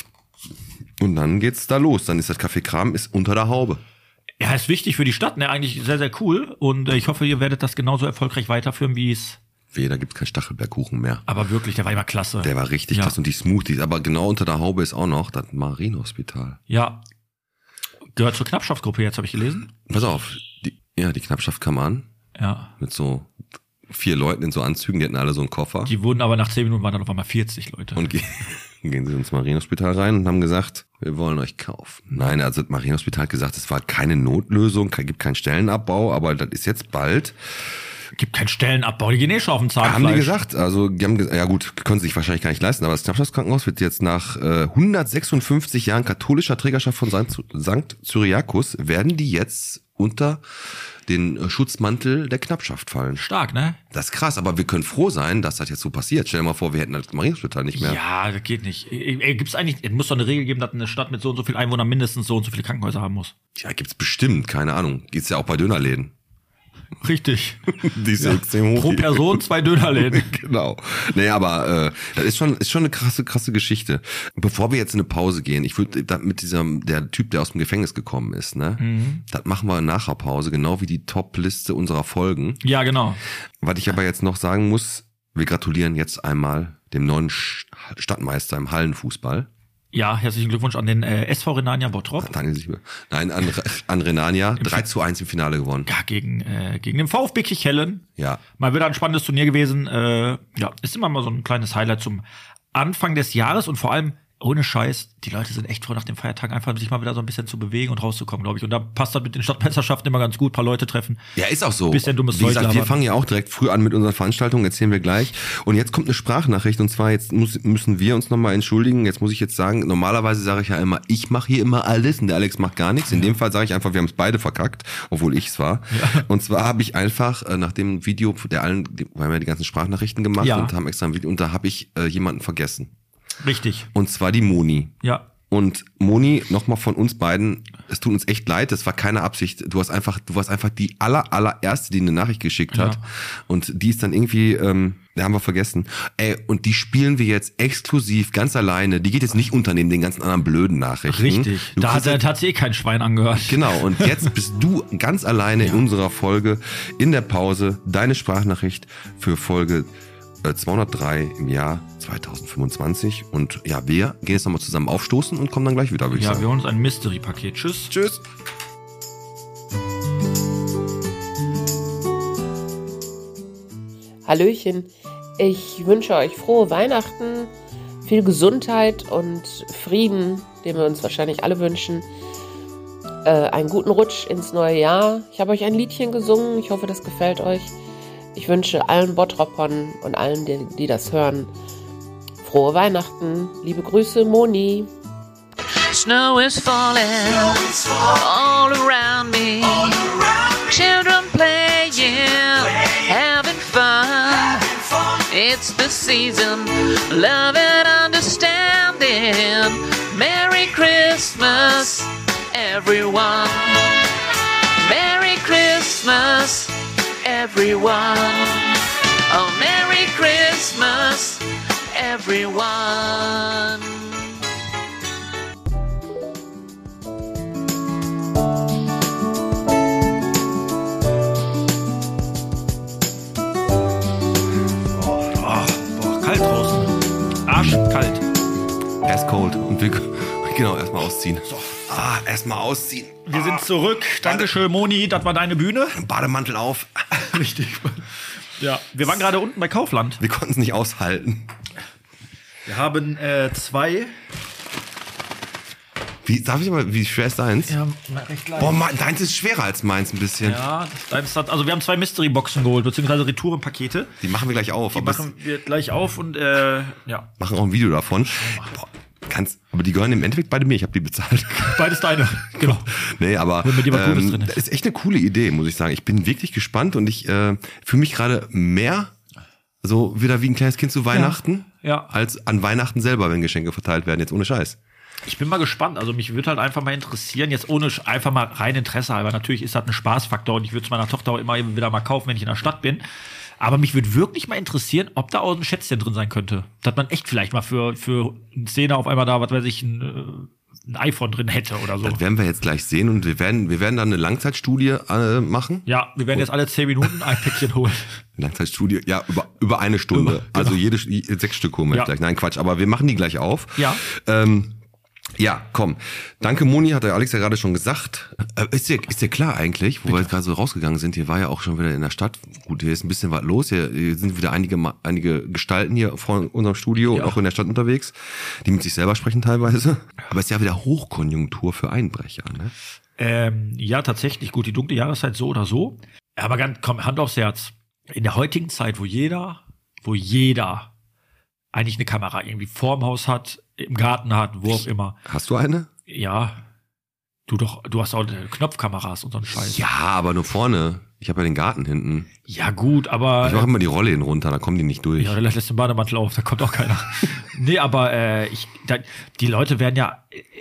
Und dann geht's da los. Dann ist das Kaffeekram ist unter der Haube. Ja, ist wichtig für die Stadt, ne? Eigentlich sehr, sehr cool. Und ich hoffe, ihr werdet das genauso erfolgreich weiterführen, wie es. Wehe, da gibt's keinen Stachelbergkuchen mehr. Aber wirklich, der war immer klasse. Der war richtig Ja. klasse. Und die Smoothies. Aber genau unter der Haube ist auch noch das Marienhospital. Ja. Gehört zur Knappschaftsgruppe jetzt, habe ich gelesen. Pass auf. Die Knappschaft kam an. Ja. Mit so 4 Leuten in so Anzügen. Die hatten alle so einen Koffer. Die wurden aber nach 10 Minuten waren dann auf einmal 40 Leute. Und gehen sie ins Marienhospital rein und haben gesagt, wir wollen euch kaufen. Nein, also das Marienhospital hat gesagt, es war keine Notlösung, gibt keinen Stellenabbau, aber das ist jetzt bald. Gibt keinen Stellenabbau, die gehen eh schon auf dem Zahnfleisch. Haben die gesagt, also die haben ja gut, können sie sich wahrscheinlich gar nicht leisten, aber das Knappschaftskrankenhaus wird jetzt nach 156 Jahren katholischer Trägerschaft von St. Cyriakus, werden die jetzt unter den Schutzmantel der Knappschaft fallen. Stark, ne? Das ist krass, aber wir können froh sein, dass das jetzt so passiert. Stell dir mal vor, wir hätten das Marienhospital nicht mehr. Ja, das geht nicht. Gibt's eigentlich, es muss doch eine Regel geben, dass eine Stadt mit so und so viel Einwohnern mindestens so und so viele Krankenhäuser haben muss. Ja, gibt's bestimmt, keine Ahnung. Geht's ja auch bei Dönerläden. Richtig. Die ist extrem hoch. Pro Person 2 Dönerläden. Genau. Nee, aber das ist schon eine krasse Geschichte. Bevor wir jetzt in eine Pause gehen, ich würde mit der Typ, der aus dem Gefängnis gekommen ist, ne? Das machen wir nach der Pause, genau wie die Top-Liste unserer Folgen. Ja, genau. Was ich aber jetzt noch sagen muss, wir gratulieren jetzt einmal dem neuen Stadtmeister im Hallenfußball. Ja, herzlichen Glückwunsch an den SV Rhenania Bottrop. Nein, an Renania. 3:1 im Finale gewonnen. Ja, gegen den VfB Kirchhellen. Ja. Mal wieder ein spannendes Turnier gewesen. Ja, ist immer mal so ein kleines Highlight zum Anfang des Jahres und vor allem ohne Scheiß, die Leute sind echt froh nach den Feiertagen einfach sich mal wieder so ein bisschen zu bewegen und rauszukommen, glaube ich. Und da passt das mit den Stadtmeisterschaften immer ganz gut, paar Leute treffen. Ja, ist auch so. Bisschen dummes Wie gesagt, Zeug wir labern. fangen ja auch direkt früh an mit unseren Veranstaltungen, erzählen wir gleich. Und jetzt kommt eine Sprachnachricht und zwar müssen wir uns nochmal entschuldigen. Jetzt muss ich jetzt sagen, normalerweise sage ich ja immer, ich mache hier immer alles und der Alex macht gar nichts. In dem Fall sage ich einfach, wir haben es beide verkackt, obwohl ich es war. Ja. Und zwar habe ich einfach nach dem Video, wir haben ja die ganzen Sprachnachrichten gemacht und haben extra ein Video und da habe ich jemanden vergessen. Richtig. Und zwar die Moni. Ja. Und Moni, nochmal von uns beiden, es tut uns echt leid, das war keine Absicht. Du warst einfach die allererste, die eine Nachricht geschickt hat. Und die ist dann irgendwie, haben wir vergessen. Und die spielen wir jetzt exklusiv, ganz alleine. Die geht jetzt nicht unter neben den ganzen anderen blöden Nachrichten. Richtig. Da hat sie kein Schwein angehört. Genau. Und jetzt bist du ganz alleine in unserer Folge, in der Pause, deine Sprachnachricht für Folge 203 im Jahr 2025 und ja, wir gehen jetzt nochmal zusammen aufstoßen und kommen dann gleich wieder, würde ich sagen. Ja, wir holen uns ein Mystery-Paket. Tschüss. Tschüss. Hallöchen, ich wünsche euch frohe Weihnachten, viel Gesundheit und Frieden, den wir uns wahrscheinlich alle wünschen. Einen guten Rutsch ins neue Jahr. Ich habe euch ein Liedchen gesungen, ich hoffe, das gefällt euch. Ich wünsche allen Bottropern und allen, die das hören, frohe Weihnachten. Liebe Grüße, Moni. Snow is falling all around me. Children playing, having fun. It's the season, love and understanding. Merry Christmas, everyone. Merry Christmas, everyone. Oh, Merry Christmas, everyone. Kalt draußen. Arschkalt. Erst cold und wir genau erstmal ausziehen. So. Erstmal ausziehen. Wir sind zurück. Dankeschön, Moni. Das war deine Bühne. Bademantel auf. Richtig. Ja, wir waren gerade unten bei Kaufland. Wir konnten es nicht aushalten. Wir haben 2. Darf ich mal, wie schwer ist deins? Ja, recht leicht. Boah, deins ist schwerer als meins ein bisschen. Ja, deins hat, also wir haben 2 Mystery-Boxen geholt, beziehungsweise Retourenpakete. Die machen wir gleich auf. Die machen wir gleich auf und ja. Machen auch ein Video davon. Boah, aber die gehören im Endeffekt beide mir, ich habe die bezahlt. Beides deine, genau. Nee, aber das ist echt eine coole Idee, muss ich sagen. Ich bin wirklich gespannt und ich fühle mich gerade mehr so wieder wie ein kleines Kind zu Weihnachten, als an Weihnachten selber, wenn Geschenke verteilt werden, jetzt ohne Scheiß. Ich bin mal gespannt, also mich würde halt einfach mal interessieren, jetzt ohne einfach mal rein Interesse halber, natürlich ist das ein Spaßfaktor und ich würde es meiner Tochter auch immer wieder mal kaufen, wenn ich in der Stadt bin, aber mich würde wirklich mal interessieren, ob da auch ein Schätzchen drin sein könnte, dass man echt vielleicht mal für eine Szene auf einmal da, was weiß ich, ein iPhone drin hätte oder so. Das werden wir jetzt gleich sehen und wir werden dann eine Langzeitstudie machen. Ja, wir werden jetzt alle 10 Minuten ein Päckchen holen. Langzeitstudie, ja, über eine Stunde. Also jede 6 Stück holen wir gleich. Nein, Quatsch, aber wir machen die gleich auf. Ja. Ja, komm. Danke, Moni, hat der Alex ja gerade schon gesagt. Ist dir klar eigentlich, wo wir jetzt gerade so rausgegangen sind, hier war ja auch schon wieder in der Stadt. Gut, hier ist ein bisschen was los. Hier sind wieder einige Gestalten hier vor unserem Studio und auch in der Stadt unterwegs, die mit sich selber sprechen teilweise. Aber es ist ja wieder Hochkonjunktur für Einbrecher, ne? Ja, tatsächlich. Gut, die dunkle Jahreszeit so oder so. Aber ganz, komm, Hand aufs Herz. In der heutigen Zeit, wo jeder eigentlich eine Kamera irgendwie vorm Haus hat, im Garten hat, wo auch immer. Hast du eine? Ja. Du hast auch Knopfkameras und so einen Scheiß. Ja, aber nur vorne. Ich habe ja den Garten hinten. Ja, gut, aber. Ich mache immer die Rolle hin runter, da kommen die nicht durch. Ja, der lässt den Bademantel auf, da kommt auch keiner. Nee, aber die Leute werden ja.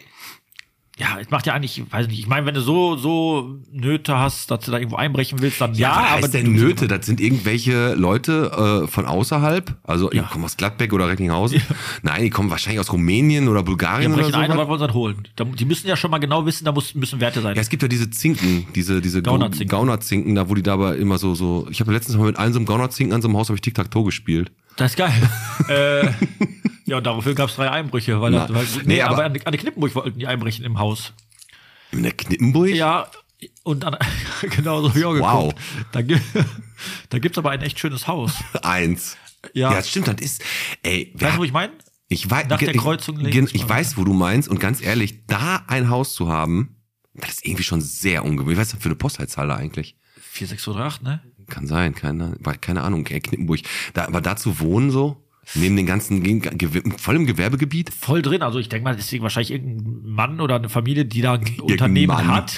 Ja, es macht ja eigentlich, weiß nicht, ich meine, wenn du so Nöte hast, dass du da irgendwo einbrechen willst, dann ja. Was heißt denn Nöte? Das sind irgendwelche Leute von außerhalb, also die kommen aus Gladbeck oder Recklinghausen. Ja. Nein, die kommen wahrscheinlich aus Rumänien oder Bulgarien oder so. Aber wollen sie das holen. Die müssen ja schon mal genau wissen, da müssen Werte sein. Ja, es gibt ja diese Zinken, diese Gaunerzinken, da wo die dabei immer so. Ich habe letztens mal mit einem so einem Gaunerzinken an so einem Haus habe ich Tic-Tac-Toe gespielt. Das ist geil. Ja, und dafür gab es 3 Einbrüche, aber an der Knippenburg wollten die einbrechen im Haus. In der Knippenburg? Ja, und genau so habe ich auch geguckt. Da gibt's aber ein echt schönes Haus. Eins. Ja, ja, stimmt, das ist, weißt du, wo ich meine? Ich weiß, Nach der Kreuzung links. Ich weiß, wo du meinst. Und ganz ehrlich, da ein Haus zu haben, das ist irgendwie schon sehr ungewöhnlich. Was ist das für eine Postleitzahl da eigentlich? 46238, ne? Kann sein, keine Ahnung, Knippenburg. Aber da zu wohnen so, neben den ganzen, voll im Gewerbegebiet? Voll drin, also ich denke mal, deswegen wahrscheinlich irgendein Mann oder eine Familie, die da ein Unternehmen hat.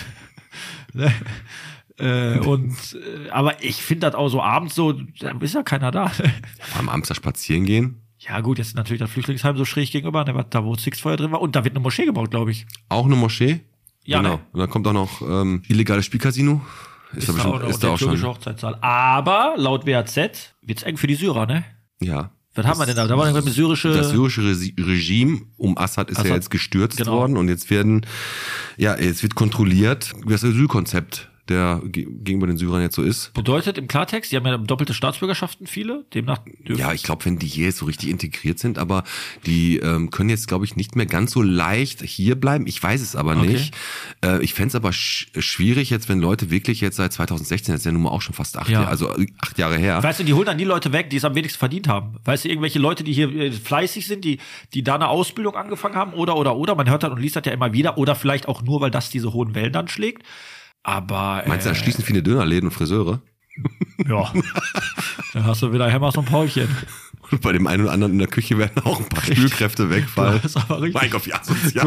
Aber ich finde das auch so abends so, da ist ja keiner da. Vor allem abends da spazieren gehen. Ja gut, jetzt ist natürlich das Flüchtlingsheim so schräg gegenüber, ne, da wo Sixfeuer drin war. Und da wird eine Moschee gebaut, glaube ich. Auch eine Moschee? Ja, genau. Ne? Und dann kommt auch noch illegales Spielcasino. Ist da auch schon. Hochzeitssaal. Aber laut WAZ wird's eng für die Syrer, ne? Ja. Was haben wir denn da? Da war eine syrische... Das syrische Regime um Assad ist ja jetzt gestürzt worden und jetzt wird kontrolliert, wie das Asylkonzept der gegenüber den Syrern jetzt so ist. Bedeutet im Klartext, die haben ja doppelte Staatsbürgerschaften, viele, demnach dürfen... Ja, ich glaube, wenn die hier so richtig integriert sind, aber die können jetzt, glaube ich, nicht mehr ganz so leicht hier bleiben. Ich weiß es aber nicht. Ich fänd's aber schwierig jetzt, wenn Leute wirklich jetzt seit 2016, das ist ja nun mal auch schon fast 8 Jahre her. Weißt du, die holen dann die Leute weg, die es am wenigsten verdient haben. Weißt du, irgendwelche Leute, die hier fleißig sind, die da eine Ausbildung angefangen haben oder, man hört das und liest das ja immer wieder, oder vielleicht auch nur, weil das diese hohen Wellen dann schlägt. Aber meinst du, da schließen viele Dönerläden und Friseure? Ja. Dann hast du wieder Hämmers und Paulchen. Und bei dem einen oder anderen in der Küche werden auch ein paar Spülkräfte wegfallen. Du hast aber richtig. Mein Gott, wie asozial.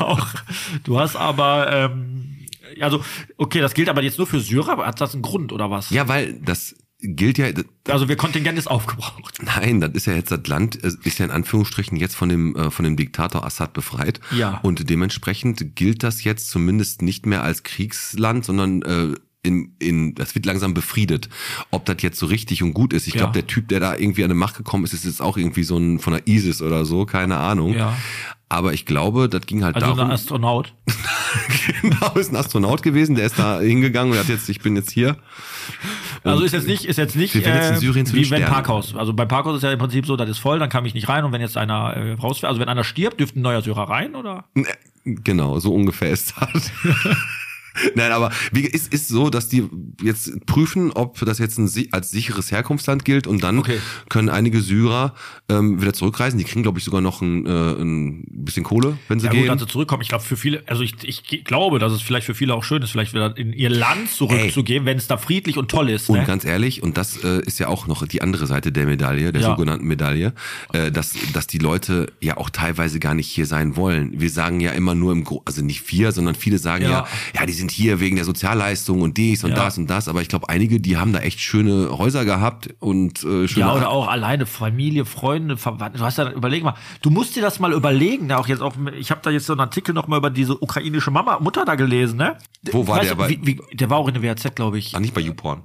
Also, okay, das gilt aber jetzt nur für Syrer, aber hat das einen Grund oder was? Ja, weil das gilt ja. Also, wir Kontingent ist aufgebraucht. Nein, das ist ja jetzt, das Land ist ja in Anführungsstrichen jetzt von dem Diktator Assad befreit. Ja. Und dementsprechend gilt das jetzt zumindest nicht mehr als Kriegsland, sondern das wird langsam befriedet. Ob das jetzt so richtig und gut ist. Ich glaube, der Typ, der da irgendwie an die Macht gekommen ist, ist jetzt auch irgendwie so ein von der ISIS oder so, keine Ahnung. Ja. Aber ich glaube, das ging halt also darum. Also ein Astronaut. Genau, ist ein Astronaut gewesen, der ist da hingegangen und hat jetzt, ich bin jetzt hier. Also ist jetzt nicht wir werden jetzt in Syrien zu den wie beim Sternen. Parkhaus. Also beim Parkhaus ist ja im Prinzip so, das ist voll, dann kam ich nicht rein und wenn jetzt einer rausfährt, also wenn einer stirbt, dürfte ein neuer Syrer rein, oder? Genau, so ungefähr ist das. Nein, aber ist so, dass die jetzt prüfen, ob das jetzt als sicheres Herkunftsland gilt und dann können einige Syrer wieder zurückreisen. Die kriegen, glaube ich, sogar noch ein bisschen Kohle, wenn sie gehen. Ja gut, also zurückkommen. Ich glaube, für viele, also ich glaube, dass es vielleicht für viele auch schön ist, vielleicht wieder in ihr Land zurückzugehen, wenn es da friedlich und toll ist. Und ne? ganz ehrlich, und das ist ja auch noch die andere Seite der Medaille, der sogenannten Medaille, dass die Leute ja auch teilweise gar nicht hier sein wollen. Wir sagen ja immer nur also nicht wir, sondern viele sagen ja, die sind hier wegen der Sozialleistung und dies und das und das, aber ich glaube, einige, die haben da echt schöne Häuser gehabt und schöne... Ja, oder auch alleine Familie, Freunde, Verwandte, du hast ja, überleg mal, du musst dir das mal überlegen, ne? Ich habe da jetzt so einen Artikel noch mal über diese ukrainische Mutter da gelesen, ne? Wo war der? Der war auch in der WAZ, glaube ich. Ach, nicht bei YouPorn.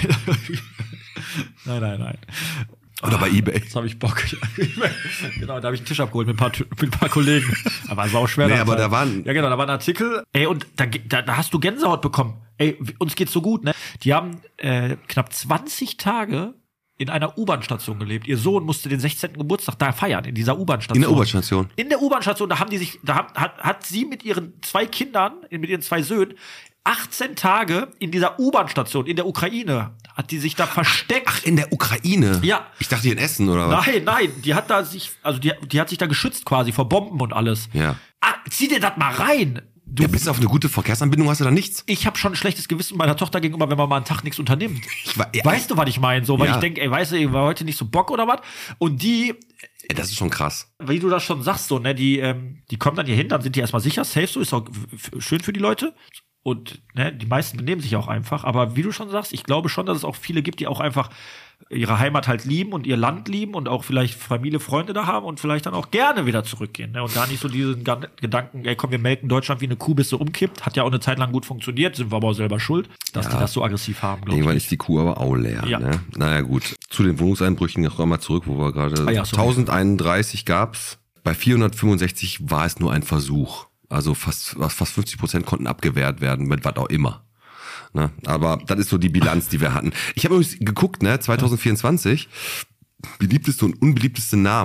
Nein. Oder bei eBay. Jetzt habe ich Bock. Genau, da habe ich einen Tisch abgeholt mit ein paar Kollegen. Aber es war auch schwer. Nee, aber da waren... Ja, genau, da war ein Artikel. Ey, und da hast du Gänsehaut bekommen. Ey, uns geht's so gut, ne? Die haben knapp 20 Tage in einer U-Bahn-Station gelebt. Ihr Sohn musste den 16. Geburtstag da feiern, in dieser U-Bahn-Station. In der U-Bahn-Station? In der U-Bahn-Station, hat sie mit ihren 2 Kindern, mit ihren 2 Söhnen, 18 Tage in dieser U-Bahn-Station in der Ukraine hat die sich da versteckt. Ach, in der Ukraine? Ja. Ich dachte in Essen oder was? Nein, die hat sich da geschützt quasi vor Bomben und alles. Ja. Zieh dir das mal rein. Du bist auf eine gute Verkehrsanbindung, hast du da nichts? Ich habe schon ein schlechtes Gewissen meiner Tochter gegenüber, wenn man mal einen Tag nichts unternimmt. Weißt du, was ich meine? So, weil ich denke, weißt du, ich war heute nicht so Bock oder was? Und die... Das ist schon krass. Wie du das schon sagst, so, ne, die kommen dann hier hin, dann sind die erstmal sicher, safe, so ist auch schön für die Leute. Und ne, die meisten benehmen sich auch einfach. Aber wie du schon sagst, ich glaube schon, dass es auch viele gibt, die auch einfach ihre Heimat halt lieben und ihr Land lieben und auch vielleicht Familie, Freunde da haben und vielleicht dann auch gerne wieder zurückgehen. Ne? Und da nicht so diesen Gedanken, ey komm, wir melken Deutschland wie eine Kuh, bis sie umkippt. Hat ja auch eine Zeit lang gut funktioniert, sind wir aber auch selber schuld, dass die das so aggressiv haben, glaube ich. Irgendwann ist die Kuh aber auch leer. Ja. Ne? Naja gut, zu den Wohnungseinbrüchen noch einmal zurück, wo wir gerade 1031 gab's. Bei 465 war es nur ein Versuch. Also fast 50% konnten abgewehrt werden, mit was auch immer. Ne? Aber das ist so die Bilanz, die wir hatten. Ich habe übrigens geguckt, ne, 2024, beliebteste und unbeliebteste Namen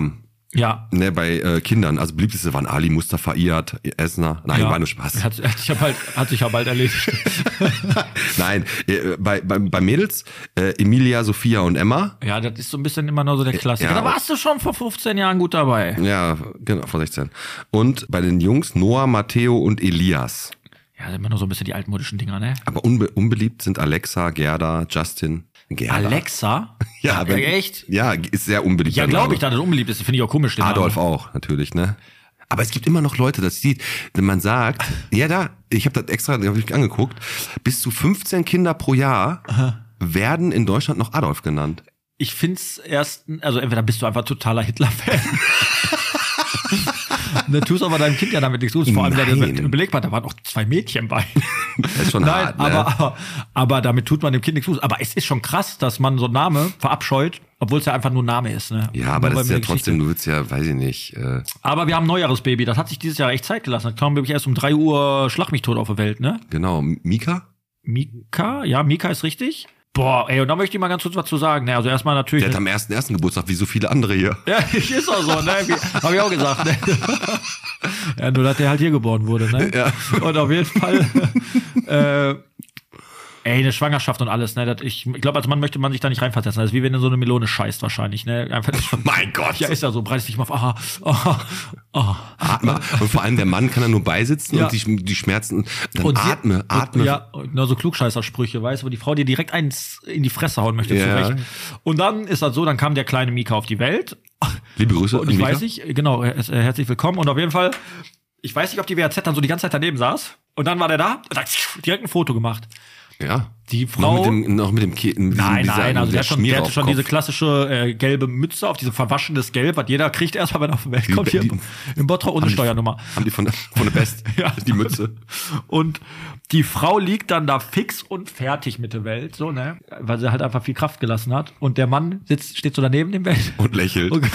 Ja. Ne, bei Kindern. Also beliebteste waren Ali, Mustafa, Iyad, Esner. Nein, war nur Spaß. Hat sich ja bald erledigt. Nein, bei Mädels Emilia, Sophia und Emma. Ja, das ist so ein bisschen immer nur so der Klassiker. Ja. Da warst du schon vor 15 Jahren gut dabei. Ja, genau, vor 16. Und bei den Jungs Noah, Matteo und Elias. Ja, immer nur so ein bisschen die altmodischen Dinger, ne? Aber unbeliebt sind Alexa, Gerda, Justin. Gerda. Alexa? Ja, echt? Ja, ist sehr unbeliebt. Ja, glaube ich, dass das unbeliebt ist. Finde ich auch komisch. Den Adolf Namen. auch, natürlich, ne? Aber es gibt immer noch Leute, das sieht, wenn man sagt, ich habe das extra angeguckt, bis zu 15 Kinder pro Jahr werden in Deutschland noch Adolf genannt. Ich find's also entweder bist du einfach totaler Hitler-Fan. Dann tust du aber deinem Kind ja damit nichts Gutes. Vor allem, der Belegbar, da waren auch 2 Mädchen bei. Das ist schon hart, ne? aber damit tut man dem Kind nichts Gutes. Aber es ist schon krass, dass man so einen Namen verabscheut, obwohl es ja einfach nur ein Name ist. Ne? Ja, aber nur das ist ja trotzdem, du willst ja, weiß ich nicht. Aber wir haben ein neueres Baby, das hat sich dieses Jahr echt Zeit gelassen. Da kam wirklich erst um 3 Uhr Schlag mich tot auf der Welt, ne? Genau, Mika? Mika? Ja, Mika ist richtig. Boah, ey, und da möchte ich mal ganz kurz was zu sagen. Ne? Also erstmal natürlich. Der hat am ersten Geburtstag, wie so viele andere hier. Ja, ist auch so, ne? Hab ich auch gesagt, ne? Ja, nur dass der halt hier geboren wurde, ne? Ja. Und auf jeden Fall, eine Schwangerschaft und alles, ne? Ich glaube, als Mann möchte man sich da nicht reinversetzen. Das ist wie wenn du so eine Melone scheißt wahrscheinlich, ne? Einfach, mein Gott! Ja, ist ja so, breitest dich mal auf. Atme. Und vor allem der Mann kann da nur beisitzen und die Schmerzen, dann und atme. Ja, nur so Klugscheißersprüche, weißt du, wo die Frau dir direkt eins in die Fresse hauen möchte, zurecht. Und dann ist das so, dann kam der kleine Mika auf die Welt. Liebe Grüße. Und ich weiß nicht, genau, herzlich willkommen. Und auf jeden Fall, ich weiß nicht, ob die WAZ dann so die ganze Zeit daneben saß. Und dann war der da und hat direkt ein Foto gemacht. Ja. Die Frau. Noch mit dem Nein, also der hatte schon Kopf. diese klassische gelbe Mütze auf, diese verwaschenes Gelb, was jeder kriegt erstmal, wenn er auf die Welt kommt. Hier im Bottrop ohne Steuernummer. Haben die von der Best, ja. Die Mütze. Und die Frau liegt dann da fix und fertig mit der Welt, so, ne? Weil sie halt einfach viel Kraft gelassen hat. Und der Mann steht so daneben dem Bett. Und lächelt. Und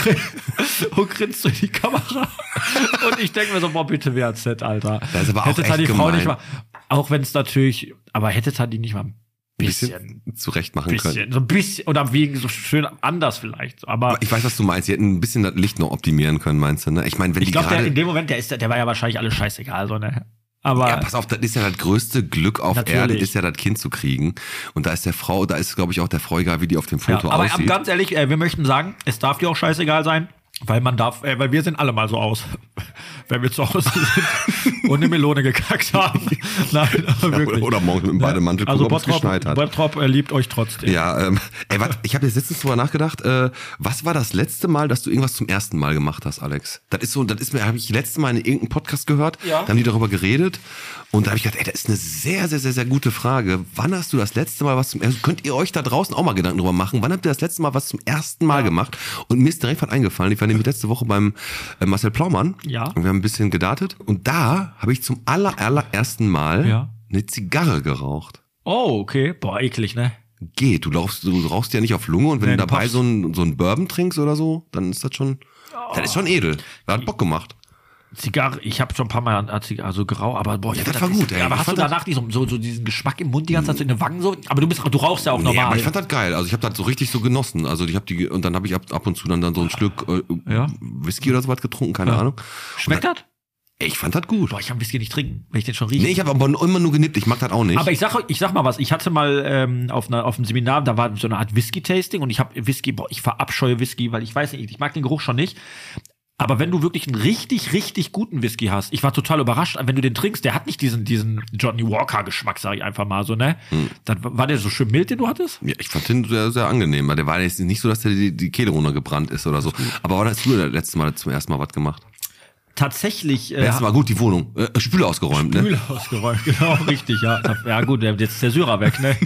grinst so in die Kamera. Und ich denke mir so, boah, bitte WAZ, Alter. Das ist aber auch hätte echt die Frau gemein. nicht mal, auch wenn es natürlich, aber hätte die nicht mal ein bisschen zurecht machen können. So ein bisschen, oder wie so schön anders vielleicht. Aber ich weiß, was du meinst. Sie hätten ein bisschen das Licht noch optimieren können, meinst du, ne? Ich meine, wenn ich die glaube, gerade... in dem Moment, der war ja wahrscheinlich alles scheißegal, so, ne? Aber ja, pass auf, das ist ja das größte Glück auf Natürlich. Erde, ist ja das Kind zu kriegen. Und da ist glaube ich, auch der Frau egal, wie die auf dem Foto aber aussieht. ganz ehrlich, wir möchten sagen, es darf dir auch scheißegal sein, weil weil wir sehen alle mal so aus, wenn wir zu Hause sind und eine Melone gekackt haben. Nein, aber wirklich. Oder morgens mit dem Bademantel Also gucken, ob es geschneit hat. Bottrop liebt euch trotzdem. Ja, ich habe jetzt letztens drüber nachgedacht, was war das letzte Mal, dass du irgendwas zum ersten Mal gemacht hast, Alex? habe ich letzte Mal in irgendeinem Podcast gehört, da haben die darüber geredet und da habe ich gedacht, das ist eine sehr, sehr, sehr, sehr gute Frage. Wann hast du das letzte Mal könnt ihr euch da draußen auch mal Gedanken drüber machen, wann habt ihr das letzte Mal was zum ersten Mal gemacht? Und mir ist direkt was eingefallen, ich war nämlich letzte Woche beim Marcel Plaumann und wir haben ein bisschen gedatet und da habe ich zum allerersten Mal eine Zigarre geraucht. Oh, okay. Boah, eklig, ne? Geht, du rauchst ja nicht auf Lunge und wenn du dabei so ein Bourbon trinkst oder so, dann ist das schon, das ist schon edel. Das hat Bock gemacht. Zigarre, ich habe schon ein paar Mal also grau, aber boah, das war gut, ey. Aber hast du danach so diesen Geschmack im Mund die ganze Zeit so in den Wangen so? Aber du rauchst ja auch normal. Aber ich fand das geil. Also ich habe das so richtig so genossen. Also und dann habe ich ab und zu dann so ein Stück Whisky oder sowas getrunken, keine Ahnung. Schmeckt das? Ich fand das gut. Boah, ich kann Whisky nicht trinken, wenn ich den schon rieche. Nee, ich habe aber immer nur genippt. Ich mag das auch nicht. Aber ich sag mal was. Ich hatte mal auf einem Seminar, da war so eine Art Whisky-Tasting und ich habe Whisky, ich verabscheue Whisky, weil ich weiß nicht, ich mag den Geruch schon nicht. Aber wenn du wirklich einen richtig, richtig guten Whisky hast, ich war total überrascht, wenn du den trinkst, der hat nicht diesen Johnny Walker-Geschmack, sag ich einfach mal so, ne? Dann war der so schön mild, den du hattest? Ja, ich fand den sehr, sehr angenehm. Der war jetzt nicht so, dass der die Kehle runtergebrannt ist oder so. Aber wann hast du das letzte Mal zum ersten Mal was gemacht? Tatsächlich. Das war gut, die Wohnung. Spüle ausgeräumt, ne? Spüle ausgeräumt, genau, richtig, ja. Ja gut, jetzt ist der Syrer weg, ne?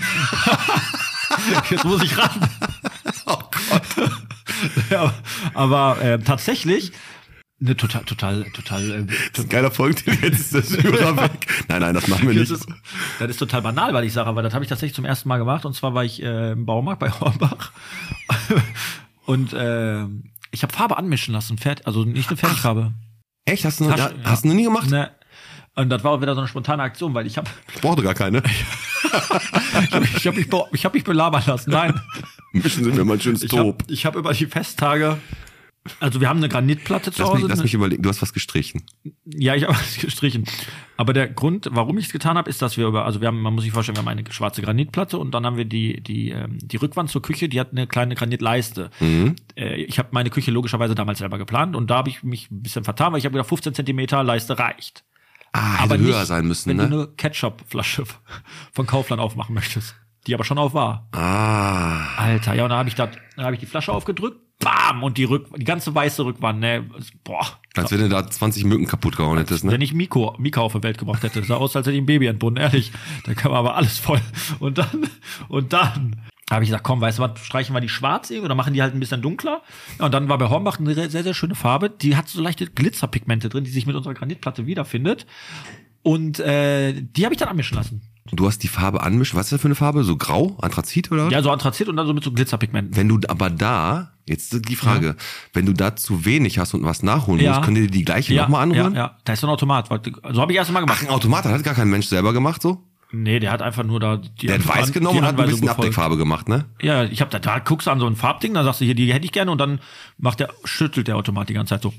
Jetzt muss ich ran. Oh Gott. Ja, aber tatsächlich eine total. Das ist ein geiler Folgentitel, jetzt ist der Syrer weg. Nein, das machen wir nicht. Das ist total banal, weil ich sage, aber das habe ich tatsächlich zum ersten Mal gemacht. Und zwar war ich im Baumarkt bei Hornbach. Und ich habe Farbe anmischen lassen, also nicht eine Fertigfarbe. Echt? Hast du nie gemacht? Ne. Und das war auch wieder so eine spontane Aktion, weil ich brauchte gar keine. ich hab mich belabern lassen. Nein. Mischen Sie mir mal ein schönes Top. Ich hab über die Festtage Also wir haben eine Granitplatte zu Hause. Lass mich überlegen, du hast was gestrichen. Ja, ich habe was gestrichen. Aber der Grund, warum ich es getan habe, ist, dass man muss sich vorstellen, wir haben eine schwarze Granitplatte und dann haben wir die Rückwand zur Küche, die hat eine kleine Granitleiste. Ich habe meine Küche logischerweise damals selber geplant und da habe ich mich ein bisschen vertan, weil ich habe gedacht, 15 Zentimeter Leiste reicht. Aber hätte höher sein müssen, wenn ne? du eine Ketchup-Flasche von Kaufland aufmachen möchtest, die aber schon auf war. Alter, ja, und dann habe ich die Flasche aufgedrückt, bam, und die ganze weiße Rückwand, ne, boah. Als wenn du da 20 Mücken kaputt gehauen hättest, ne? Wenn ich Mika auf die Welt gebracht hätte, sah aus, als hätte ich ein Baby entbunden, ehrlich. Da kam aber alles voll. Und dann habe ich gesagt, komm, weißt du was, streichen wir die schwarz oder machen die halt ein bisschen dunkler. Ja, und dann war bei Hornbach eine sehr, sehr schöne Farbe. Die hat so leichte Glitzerpigmente drin, die sich mit unserer Granitplatte wiederfindet. Und die habe ich dann anmischen lassen. Du hast die Farbe anmischen. Was ist das für eine Farbe? So grau? Anthrazit oder was? Ja, so Anthrazit und dann so mit so Glitzerpigmenten. Wenn du aber da, jetzt die Frage, wenn du da zu wenig hast und was nachholen musst, könnt ihr die gleiche nochmal anholen? Ja, da ist so ein Automat. So habe ich erst mal gemacht. Ach, ein Automat, das hat gar kein Mensch selber gemacht so? Nee, der hat einfach nur da der hat weiß genommen und hat ein bisschen Abdeckfarbe gemacht, ne? Ja, ich habe da guckst du an so ein Farbding, dann sagst du hier, die hätte ich gerne und dann schüttelt der Automat die ganze Zeit so.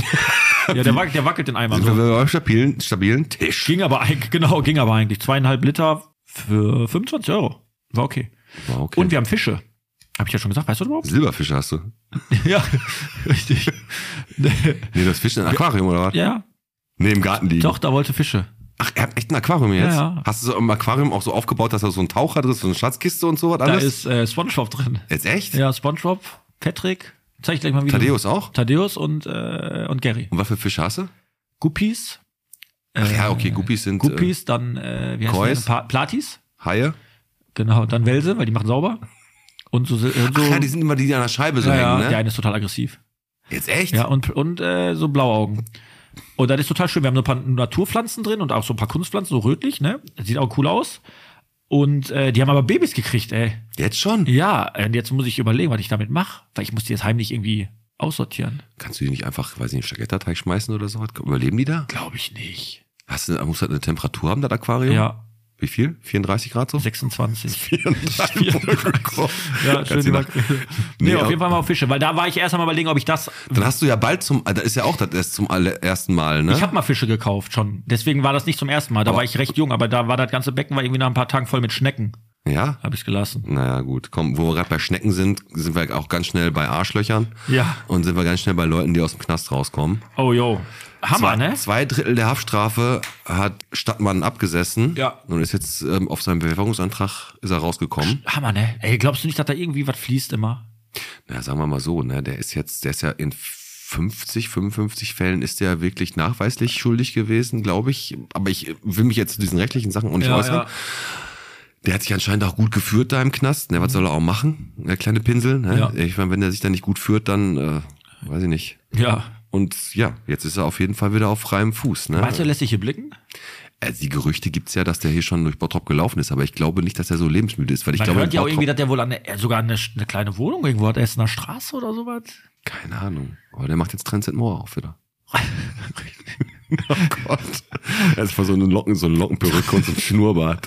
Ja, der wackelt den Eimer so. Stabilen Tisch. Ging aber eigentlich 2,5 Liter für 25 €. War okay. Und wir haben Fische. Hab ich ja schon gesagt, weißt du überhaupt? Silberfische hast du. Ja, richtig. Nee, das Fisch in einem Aquarium oder was? Ja. Nee, im Garten liegen. Doch, da wollte Fische. Ach, er hat echt ein Aquarium jetzt? Ja. Hast du so im Aquarium auch so aufgebaut, dass da so ein Taucher drin ist, so eine Schatzkiste und so was alles? Da ist SpongeBob drin. Jetzt echt? Ja, SpongeBob, Patrick, zeig ich gleich mal wieder. Thaddeus auch? Thaddeus und Gary. Und was für Fische hast du? Guppies. Ach ja, okay, Guppies sind... Guppies, dann, wie heißt Kois? das? Platis. Haie? Genau, dann Welse, weil die machen sauber. Und so. Ach ja, die sind immer die, die an der Scheibe so hängen, ne? Der eine ist total aggressiv. Jetzt echt? Ja, und so Blauaugen. Und das ist total schön. Wir haben so ein paar Naturpflanzen drin und auch so ein paar Kunstpflanzen, so rötlich, ne? Das sieht auch cool aus. Und die haben aber Babys gekriegt, ey. Jetzt schon? Ja, und jetzt muss ich überlegen, was ich damit mache, weil ich muss die jetzt heimlich irgendwie aussortieren. Kannst du die nicht einfach, weiß ich nicht, Stachetterteig schmeißen oder so? Überleben die da? Glaube ich nicht. Muss das eine Temperatur haben, das Aquarium? Ja. Wie viel? 34 Grad so? 26. 34. Ja, schön die Nee, auf jeden Fall mal auf Fische, weil da war ich erst einmal überlegen, ob ich das... Dann hast du ja bald da ist ja auch das erst zum allerersten Mal, ne? Ich habe mal Fische gekauft schon. Deswegen war das nicht zum ersten Mal. Da war ich recht jung, aber da war das ganze Becken irgendwie nach ein paar Tagen voll mit Schnecken. Ja? Habe ich gelassen. Naja, gut. Komm, wo wir gerade bei Schnecken sind wir auch ganz schnell bei Arschlöchern. Ja. Und sind wir ganz schnell bei Leuten, die aus dem Knast rauskommen. Oh, jo. Hammer, ne? 2/3 der Haftstrafe hat Stadtmann abgesessen. Ja. Und ist jetzt auf seinem Bewährungsantrag ist er rausgekommen. Hammer, ne? Ey, glaubst du nicht, dass da irgendwie was fließt immer? Na, sagen wir mal so, ne? Der ist ja in 55 Fällen ist der wirklich nachweislich schuldig gewesen, glaube ich. Aber ich will mich jetzt zu diesen rechtlichen Sachen auch nicht äußern. Ja. Der hat sich anscheinend auch gut geführt da im Knast. Ne, was soll er auch machen? Der kleine Pinsel. Ne? Ja. Ich meine, wenn der sich da nicht gut führt, dann weiß ich nicht. Ja. Und ja, jetzt ist er auf jeden Fall wieder auf freiem Fuß. Ne? Meinst du, er lässt sich hier blicken? Die Gerüchte gibt's ja, dass der hier schon durch Bottrop gelaufen ist, aber ich glaube nicht, dass er so lebensmüde ist, weil ich glaube, hört ja auch irgendwie, dass der wohl sogar eine kleine Wohnung irgendwo hat. Er ist in der Straße oder sowas. Keine Ahnung. Aber der macht jetzt Trends at More auf wieder. Oh Gott. Er ist vor so eine Lockenperücke und so ein Schnurrbart.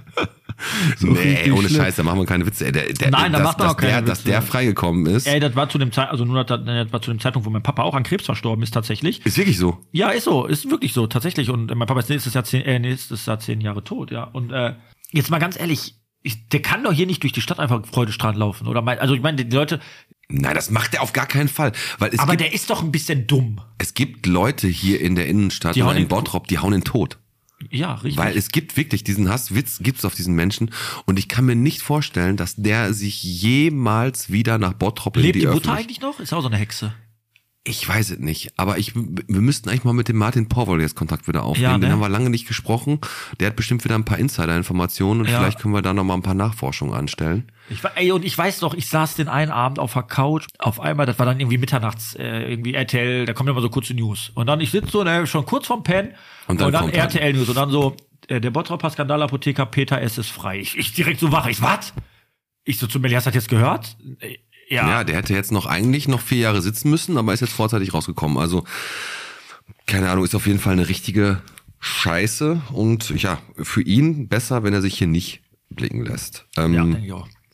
So nee, ohne Scheiß, da machen wir keine Witze. Nein, da macht man auch keine Witze. Dass der freigekommen ist. Ey, das war zu dem Zeitpunkt, wo mein Papa auch an Krebs verstorben ist, tatsächlich. Ist wirklich so? Ja, ist so. Ist wirklich so, tatsächlich. Und mein Papa ist nächstes Jahr 10 Jahre tot, ja. Und jetzt mal ganz ehrlich, der kann doch hier nicht durch die Stadt einfach freudestrahlend laufen, oder? Also ich meine, die Leute... Nein, das macht er auf gar keinen Fall. Aber der ist doch ein bisschen dumm. Es gibt Leute hier in der Innenstadt oder in Bottrop, die hauen ihn tot. Ja, richtig. Weil es gibt wirklich diesen Hasswitz, gibt's auf diesen Menschen. Und ich kann mir nicht vorstellen, dass der sich jemals wieder nach Bottrop in die Lebt die Mutter eigentlich noch? Ist auch so eine Hexe. Ich weiß es nicht, aber wir müssten eigentlich mal mit dem Martin Porwoll jetzt Kontakt wieder aufnehmen. Ja, ne? Den haben wir lange nicht gesprochen. Der hat bestimmt wieder ein paar Insider-Informationen und vielleicht können wir da noch mal ein paar Nachforschungen anstellen. Ich weiß doch, ich saß den einen Abend auf der Couch, auf einmal, das war dann irgendwie mitternachts, irgendwie RTL, da kommt immer so kurze News. Und dann, ich sitze so, schon kurz vorm Pennen und dann RTL News und dann so, der Bottroper Skandalapotheker Peter S. ist frei. Ich direkt so wach, was? Ich so zu Melli, hast du das jetzt gehört? Ja, der hätte jetzt eigentlich noch 4 Jahre sitzen müssen, aber ist jetzt vorzeitig rausgekommen. Also, keine Ahnung, ist auf jeden Fall eine richtige Scheiße. Und ja, für ihn besser, wenn er sich hier nicht blicken lässt. Ja, denke ich auch.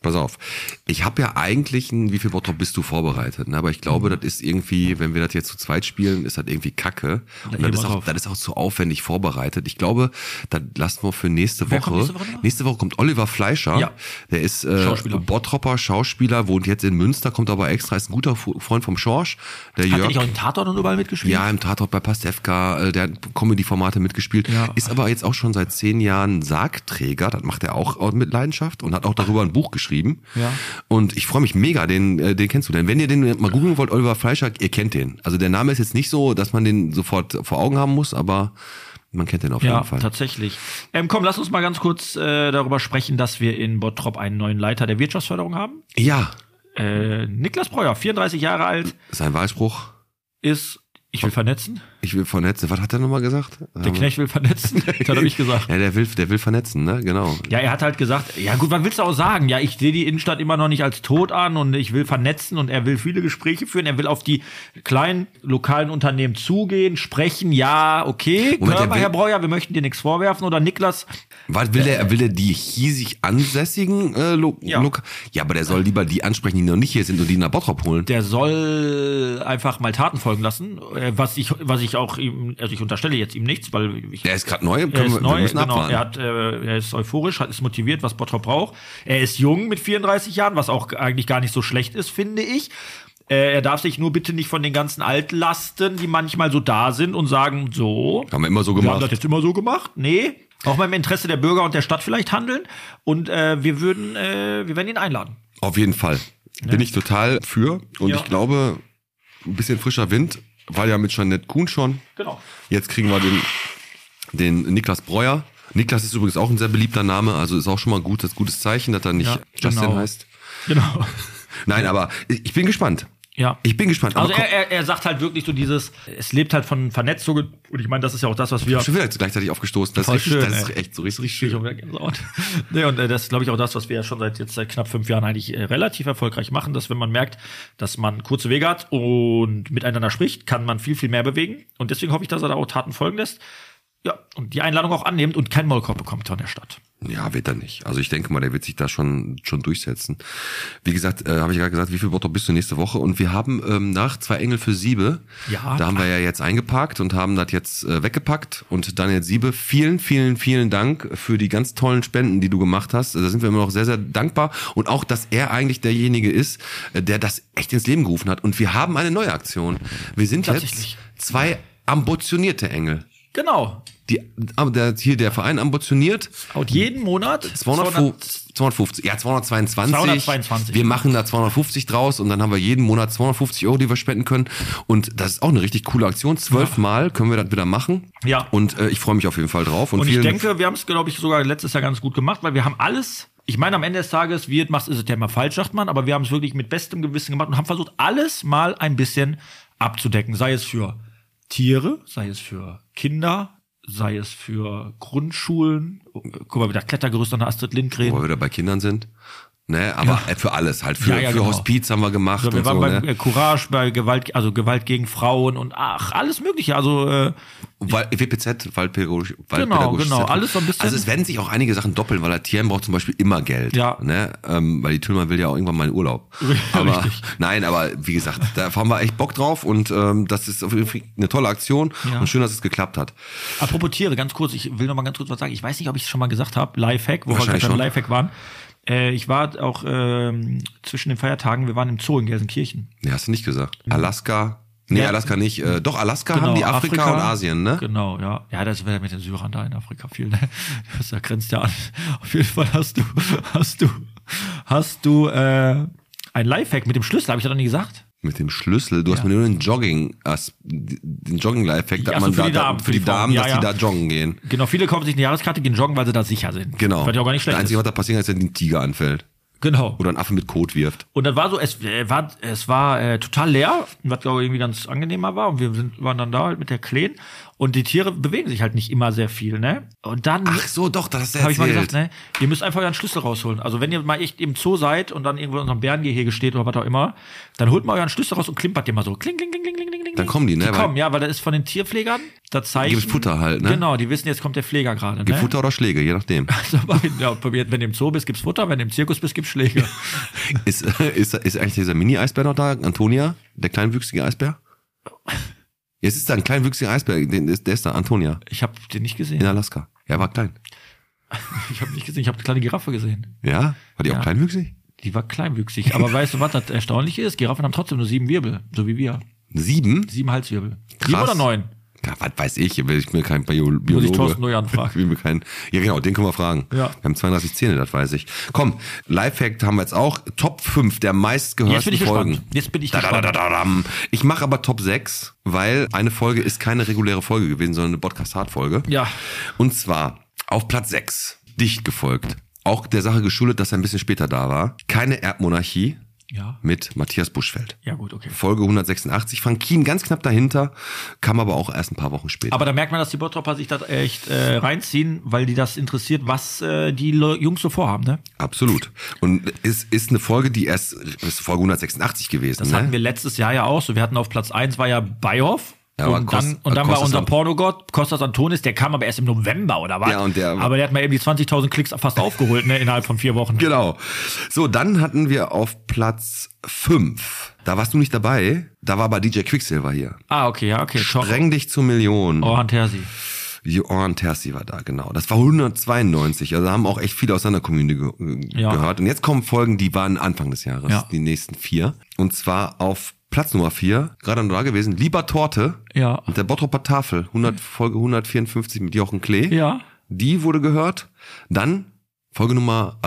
Pass auf. Ich habe ja eigentlich wie viel Bottrop bist du vorbereitet, ne? Aber ich glaube, das ist irgendwie, wenn wir das jetzt zu zweit spielen, ist das irgendwie Kacke. Und das ist auch zu aufwendig vorbereitet. Ich glaube, das lassen wir für nächste Woche. Nächste Woche kommt Oliver Fleischer. Ja. Der ist Bottropper, Schauspieler, wohnt jetzt in Münster, kommt aber extra, ist ein guter Freund vom Schorsch. Der Jörg. Hat der nicht auch im Tatort und überall mitgespielt? Ja, im Tatort bei Pastewka, der hat Comedy-Formate mitgespielt. Ja. Ist aber jetzt auch schon seit 10 Jahren Sargträger, das macht er auch mit Leidenschaft und hat auch darüber ein Buch geschrieben. Ja. Und ich freue mich mega, den kennst du. Denn wenn ihr den mal googeln wollt, Oliver Fleischer, ihr kennt den. Also der Name ist jetzt nicht so, dass man den sofort vor Augen haben muss, aber man kennt den auf jeden Fall. Ja, tatsächlich. Komm, lass uns mal ganz kurz darüber sprechen, dass wir in Bottrop einen neuen Leiter der Wirtschaftsförderung haben. Ja. Niklas Breuer, 34 Jahre alt. Sein Wahlspruch ist: Ich will vernetzen. Ich will vernetzen. Was hat er nochmal gesagt? Der Knecht will vernetzen. Das habe ich gesagt. Ja, der will vernetzen, ne? Genau. Ja, er hat halt gesagt, ja gut, was willst du auch sagen? Ja, ich sehe die Innenstadt immer noch nicht als tot an und ich will vernetzen und er will viele Gespräche führen. Er will auf die kleinen lokalen Unternehmen zugehen, sprechen. Ja, okay. Moment, Herr Breuer, wir möchten dir nichts vorwerfen. Oder Niklas. Was will er die hiesig ansässigen ja, aber der soll lieber die ansprechen, die noch nicht hier sind und die nach Bottrop holen. Der soll einfach mal Taten folgen lassen. Was ich auch ihm, also ich unterstelle jetzt ihm nichts, weil der ist gerade neu, wir müssen abwarten. Er ist euphorisch, ist motiviert, was Bottrop braucht. Er ist jung mit 34 Jahren, was auch eigentlich gar nicht so schlecht ist, finde ich. Er darf sich nur bitte nicht von den ganzen Altlasten, die manchmal so da sind und sagen, so. Haben wir immer so gemacht. Wir haben das jetzt immer so gemacht. Nee. Auch mal im Interesse der Bürger und der Stadt vielleicht handeln. Und wir werden ihn einladen. Auf jeden Fall. Bin ich total für. Und ich glaube, ein bisschen frischer Wind. War ja mit Jeanette Kuhn schon. Genau. Jetzt kriegen wir den Niklas Breuer. Niklas ist übrigens auch ein sehr beliebter Name, also ist auch schon mal ein gutes Zeichen, dass er nicht Justin heißt. Genau. Nein, aber ich bin gespannt. Ja. Ich bin gespannt. Also er sagt halt wirklich so dieses, es lebt halt von Vernetzung und ich meine, das ist ja auch das, was wir... Ich bin schon wieder gleichzeitig aufgestoßen. Das ist echt so richtig schön. Nee, und das ist, glaube ich, auch das, was wir ja schon seit knapp 5 Jahren eigentlich relativ erfolgreich machen, dass wenn man merkt, dass man kurze Wege hat und miteinander spricht, kann man viel, viel mehr bewegen. Und deswegen hoffe ich, dass er da auch Taten folgen lässt. Ja, und die Einladung auch annimmt und keinen Maulkorb bekommt von der Stadt. Ja, wird er nicht. Also ich denke mal, der wird sich da schon durchsetzen. Wie gesagt, habe ich gerade gesagt, wie viel Bottrop bist du nächste Woche? Und wir haben nach 2 Engel für Siebe, da haben wir ja jetzt eingeparkt und haben das jetzt weggepackt. Und Daniel Siebe, vielen, vielen, vielen Dank für die ganz tollen Spenden, die du gemacht hast. Da sind wir immer noch sehr, sehr dankbar. Und auch, dass er eigentlich derjenige ist, der das echt ins Leben gerufen hat. Und wir haben eine neue Aktion. Wir sind jetzt 2 ambitionierte Engel. Genau. Der Verein ambitioniert. Und jeden Monat 250, ja 222. Wir machen da 250 draus und dann haben wir jeden Monat 250 €, die wir spenden können. Und das ist auch eine richtig coole Aktion. 12 Mal können wir das wieder machen. Ja. Und ich freue mich auf jeden Fall drauf. Und ich denke, wir haben es, glaube ich, sogar letztes Jahr ganz gut gemacht, weil wir haben alles. Ich meine, am Ende des Tages, wie es macht, ist es ja immer falsch, sagt man, aber wir haben es wirklich mit bestem Gewissen gemacht und haben versucht, alles mal ein bisschen abzudecken. Sei es für Tiere, sei es für Kinder, sei es für Grundschulen. Guck mal, wieder Klettergerüst an der Astrid Lindgren. Wo wir wieder bei Kindern sind. Ne, aber für alles halt. Für genau. Hospiz haben wir gemacht. Also wir waren bei Courage, bei Gewalt gegen Frauen und alles Mögliche. Also WPZ, Waldpädagogisch. Genau, alles so ein bisschen. Also es werden sich auch einige Sachen doppeln, weil der Tierheim braucht zum Beispiel immer Geld. Ja. Ne? Weil die Tüllmann will ja auch irgendwann mal in Urlaub. Aber, nein, aber wie gesagt, da haben wir echt Bock drauf und das ist auf jeden Fall eine tolle Aktion und schön, dass es geklappt hat. Apropos Tiere, ganz kurz, ich will noch mal ganz kurz was sagen. Ich weiß nicht, ob ich es schon mal gesagt habe. Lifehack, wo wir gerade beim Lifehack waren. Ich war auch zwischen den Feiertagen, wir waren im Zoo in Gelsenkirchen. Nee, hast du nicht gesagt. Alaska. Nee, Alaska nicht. Doch, Alaska genau, haben die Afrika und Asien, ne? Genau, ja. Ja, das wäre mit den Syrern da in Afrika viel, ne? Das grenzt ja an. Auf jeden Fall hast du ein Lifehack mit dem Schlüssel, habe ich ja noch nie gesagt. Mit dem Schlüssel? Du hast mir nur den Jogging-Lifehack, dass man für die Damen, dass die da joggen gehen. Genau, viele kaufen sich eine Jahreskarte, gehen joggen, weil sie da sicher sind. Genau. Was ja auch gar nicht schlecht ist. Das Einzige, was da passiert, ist, wenn ein Tiger anfällt. Genau. Oder ein Affe mit Kot wirft. Und das war so, es war total leer, was glaube ich irgendwie ganz angenehmer war. Und wir waren dann da halt mit der Kleen. Und die Tiere bewegen sich halt nicht immer sehr viel, ne? Und dann Ach so, doch, das hast du habe ich mal erzählt. gesagt, ne? Ihr müsst einfach euren Schlüssel rausholen. Also wenn ihr mal echt im Zoo seid und dann irgendwo in unserem Bärengehege steht oder was auch immer, dann holt mal euren Schlüssel raus und klimpert den mal so. Kling, kling, kling, kling, kling, kling. Dann kommen die, ne? Die kommen, ja, weil das ist von den Tierpflegern das Zeichen. Gibt's Futter halt, ne? Genau, die wissen, jetzt kommt der Pfleger gerade, Gib ne? Futter oder Schläge, je nachdem. Also, ja, probiert, wenn du im Zoo bist, gibt's Futter, wenn du im Zirkus bist, gibt's Schläge. Ist eigentlich dieser Mini-Eisbär noch da? Antonia? Der kleinwüchsige Eisbär? Jetzt ist da ein kleinwüchsiger Eisbär, der ist da, Antonia. Ich habe den nicht gesehen. In Alaska. Er war klein. Ich habe nicht gesehen, ich habe eine kleine Giraffe gesehen. Ja? War die Ja. auch kleinwüchsig? Die war kleinwüchsig. Aber weißt du, was das Erstaunliche ist? Giraffen haben trotzdem nur 7 Wirbel, so wie wir. 7? 7 Halswirbel. Krass. 7 oder 9? Ja, was weiß ich, ich bin kein Biologe. Muss ich Thorsten Neujan fragen. Ich bin mir kein, ja genau, den können wir fragen. Ja. Wir haben 32 Zähne, das weiß ich. Komm, Lifehack haben wir jetzt auch. Top 5 der meistgehörten Jetzt bin ich Folgen. gespannt. Jetzt bin ich Da, da, da, gespannt. da, da, dam. Ich mache aber Top 6, weil eine Folge ist keine reguläre Folge gewesen, sondern eine Podcast-Hard-Folge. Ja. Und zwar auf Platz 6, dicht gefolgt. Auch der Sache geschuldet, dass er ein bisschen später da war. Keine Erbmonarchie Ja. mit Matthias Buschfeld. Ja, gut, okay. Folge 186, Frank Kien ganz knapp dahinter, kam aber auch erst ein paar Wochen später. Aber da merkt man, dass die Bottropper sich das echt reinziehen, weil die das interessiert, was die Jungs so vorhaben, ne? Absolut. Und es ist eine Folge, die ist Folge 186 gewesen. Das hatten wir letztes Jahr ja auch so. Wir hatten auf Platz 1 war ja Beihoff. Ja, aber und dann war Kostas unser An- Pornogott, Kostas Antonis, der kam aber erst im November oder was? Ja, und aber der hat mal eben die 20.000 Klicks fast aufgeholt, ne, innerhalb von 4 Wochen. Genau. So, dann hatten wir auf Platz 5. Da warst du nicht dabei. Da war aber DJ Quicksilver hier. Ah, okay, ja, okay. Spreng dich zur Million. Orhan Terzi. Joran Terzi war da, genau. Das war 192. Also haben auch echt viele aus seiner Community Ja. gehört. Und jetzt kommen Folgen, die waren Anfang des Jahres. Ja. Die nächsten 4. Und zwar auf Platz Nummer 4, gerade noch da gewesen, Lieber Torte. Ja. Und der Bottroper Tafel, Folge 154 mit Jochen Klee. Ja. Die wurde gehört. Dann Folge Nummer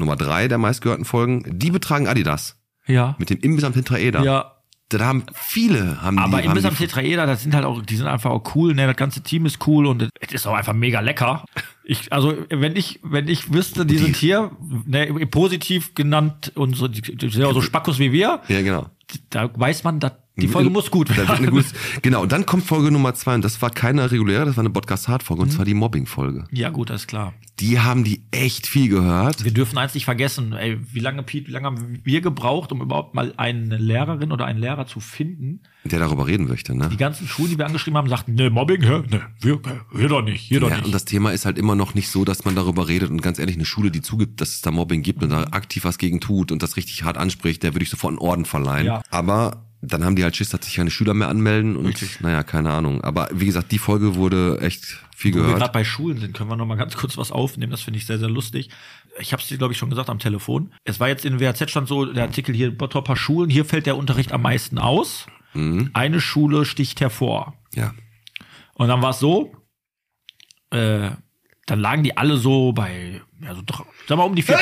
3 der meistgehörten Folgen, die betragen Adidas. Ja. Mit dem Imbiss am Tetraeder. Ja. Da haben viele, Aber Imbiss am Tetraeder, das sind halt auch, die sind einfach auch cool, ne, das ganze Team ist cool und es ist auch einfach mega lecker. Also, wenn ich wüsste, die sind hier, ne, positiv genannt, und so, die sind ja auch so Spackos wie wir, Ja, genau. da weiß man, dass die Folge muss gut Da wird werden. eine gute, genau, und dann kommt Folge Nummer 2 und das war keine reguläre, das war eine Podcast-Hard-Folge und zwar die Mobbing-Folge. Ja, gut, das ist klar. Die haben die echt viel gehört. Wir dürfen eins nicht vergessen, ey, wie lange haben wir gebraucht, um überhaupt mal eine Lehrerin oder einen Lehrer zu finden? Der darüber reden möchte, ne? Die ganzen Schulen, die wir angeschrieben haben, sagten, ne, Mobbing, hä? Ne, wir doch nicht, hier doch Ja, nicht. und das Thema ist halt immer noch nicht so, dass man darüber redet und ganz ehrlich, eine Schule, die zugibt, dass es da Mobbing gibt und da aktiv was gegen tut und das richtig hart anspricht, der würde ich sofort einen Orden verleihen. Ja. Aber dann haben die halt Schiss, dass sich keine Schüler mehr anmelden und naja, keine Ahnung. Aber wie gesagt, die Folge wurde echt viel Wo wir gerade gehört. bei Schulen sind, können wir noch mal ganz kurz was aufnehmen. Das finde ich sehr, sehr lustig. Ich habe es dir, glaube ich, schon gesagt am Telefon. Es war jetzt in WAZ stand so der Artikel hier, Bottroper Schulen, hier fällt der Unterricht am meisten aus. Eine Schule sticht hervor. Ja. Und dann war es so, dann lagen die alle so bei, ja, so, sag mal, um die 4,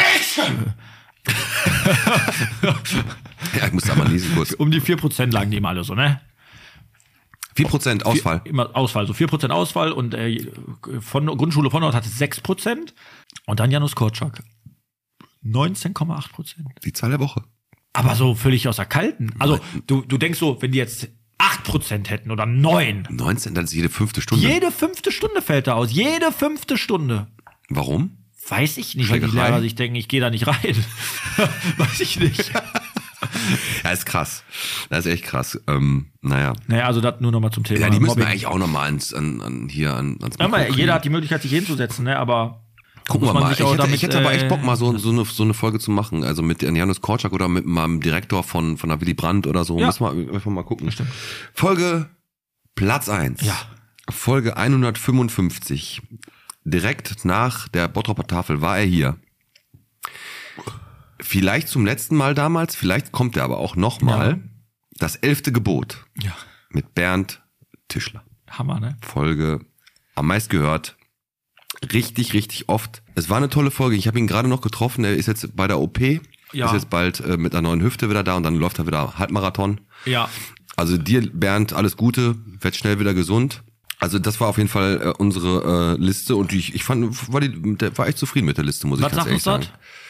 Ja, ich muss da mal niesen kurz. um die 4% lagen die immer alle so, ne? 4% Ausfall. Immer Ausfall, so 4% Ausfall und von Grundschule von dort hatte 6% und dann Janusz Korczak 19,8%. Die Zahl der Woche. Aber so völlig aus der Kalten. Also du denkst so, wenn die jetzt 8% hätten oder 9. 19, dann ist jede 5. Stunde. Jede 5. Stunde fällt da aus. Jede 5. Stunde. Warum? Weiß ich nicht, weil die Schlägerei? Lehrer sich denken, ich gehe da nicht rein. Weiß ich nicht. Ja, ist krass. Das ist echt krass. Naja. Naja, also das nur nochmal zum Thema. Ja, die müssen Mobbing. wir eigentlich auch nochmal ans Ja, Mikro aber kriegen. jeder hat die Möglichkeit, sich hinzusetzen, ne? Aber Gucken wir muss man mal. sich auch Ich hätte aber echt Bock, mal so ja. eine Folge zu machen. Also mit Janusz Korczak oder mit meinem Direktor von der Willy Brandt oder so. Ja. Müssen wir mal gucken. Stimmt. Folge Platz 1. Ja. Folge 155. Direkt nach der Bottroper Tafel war er hier. Vielleicht zum letzten Mal damals, vielleicht kommt er aber auch nochmal. Ja. Das 11. Gebot. Ja. Mit Bernd Tischler. Hammer, ne? Folge am meist gehört. Richtig, richtig oft. Es war eine tolle Folge. Ich habe ihn gerade noch getroffen. Er ist jetzt bei der OP. Ja. Ist jetzt bald mit einer neuen Hüfte wieder da und dann läuft er wieder Halbmarathon. Ja. Also dir, Bernd, alles Gute. Werd schnell wieder gesund. Also das war auf jeden Fall unsere Liste und ich fand, war echt zufrieden mit der Liste, muss ich Was ganz sagt ehrlich uns das? sagen.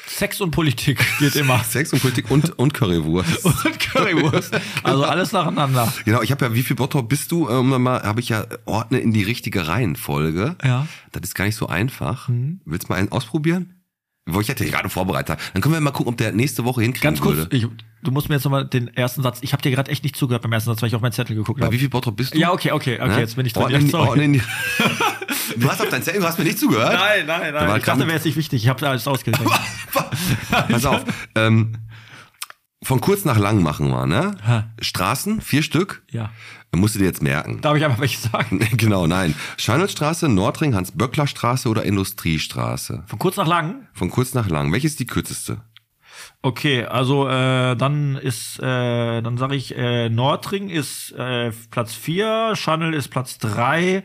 Sex und Politik geht immer. Sex und Politik und Currywurst. Und Currywurst. Also alles nacheinander. Genau, ich habe ja, wie viel Bottrop bist du? Habe ich ja ordne in die richtige Reihenfolge. Ja. Das ist gar nicht so einfach. Willst du mal einen ausprobieren? Wo ich hätte ja gerade vorbereitet. Dann können wir mal gucken, ob der nächste Woche hinkriegen Ganz kurz, würde. du musst mir jetzt nochmal den ersten Satz, ich habe dir gerade echt nicht zugehört beim ersten Satz, weil ich auf meinen Zettel geguckt Bei habe. wie viel Bottrop bist du? Ja, okay, Ne? jetzt bin ich dran. Ordne, Ja, sorry. Du hast auf deinen Zettel, du hast mir nicht zugehört? Nein. Ich dachte, wäre jetzt nicht wichtig. Ich habe alles ausgedacht. Pass auf. Von kurz nach lang machen wir, ne? Straßen, 4 Stück. Ja. Musst du dir jetzt merken. Darf ich einfach welche sagen? Genau, nein. Scheinelstraße, Nordring, Hans-Böckler-Straße oder Industriestraße? Von kurz nach lang? Von kurz nach lang. Welche ist die kürzeste? Okay, also dann sage ich, Nordring ist Platz 4, Schanel ist Platz 3.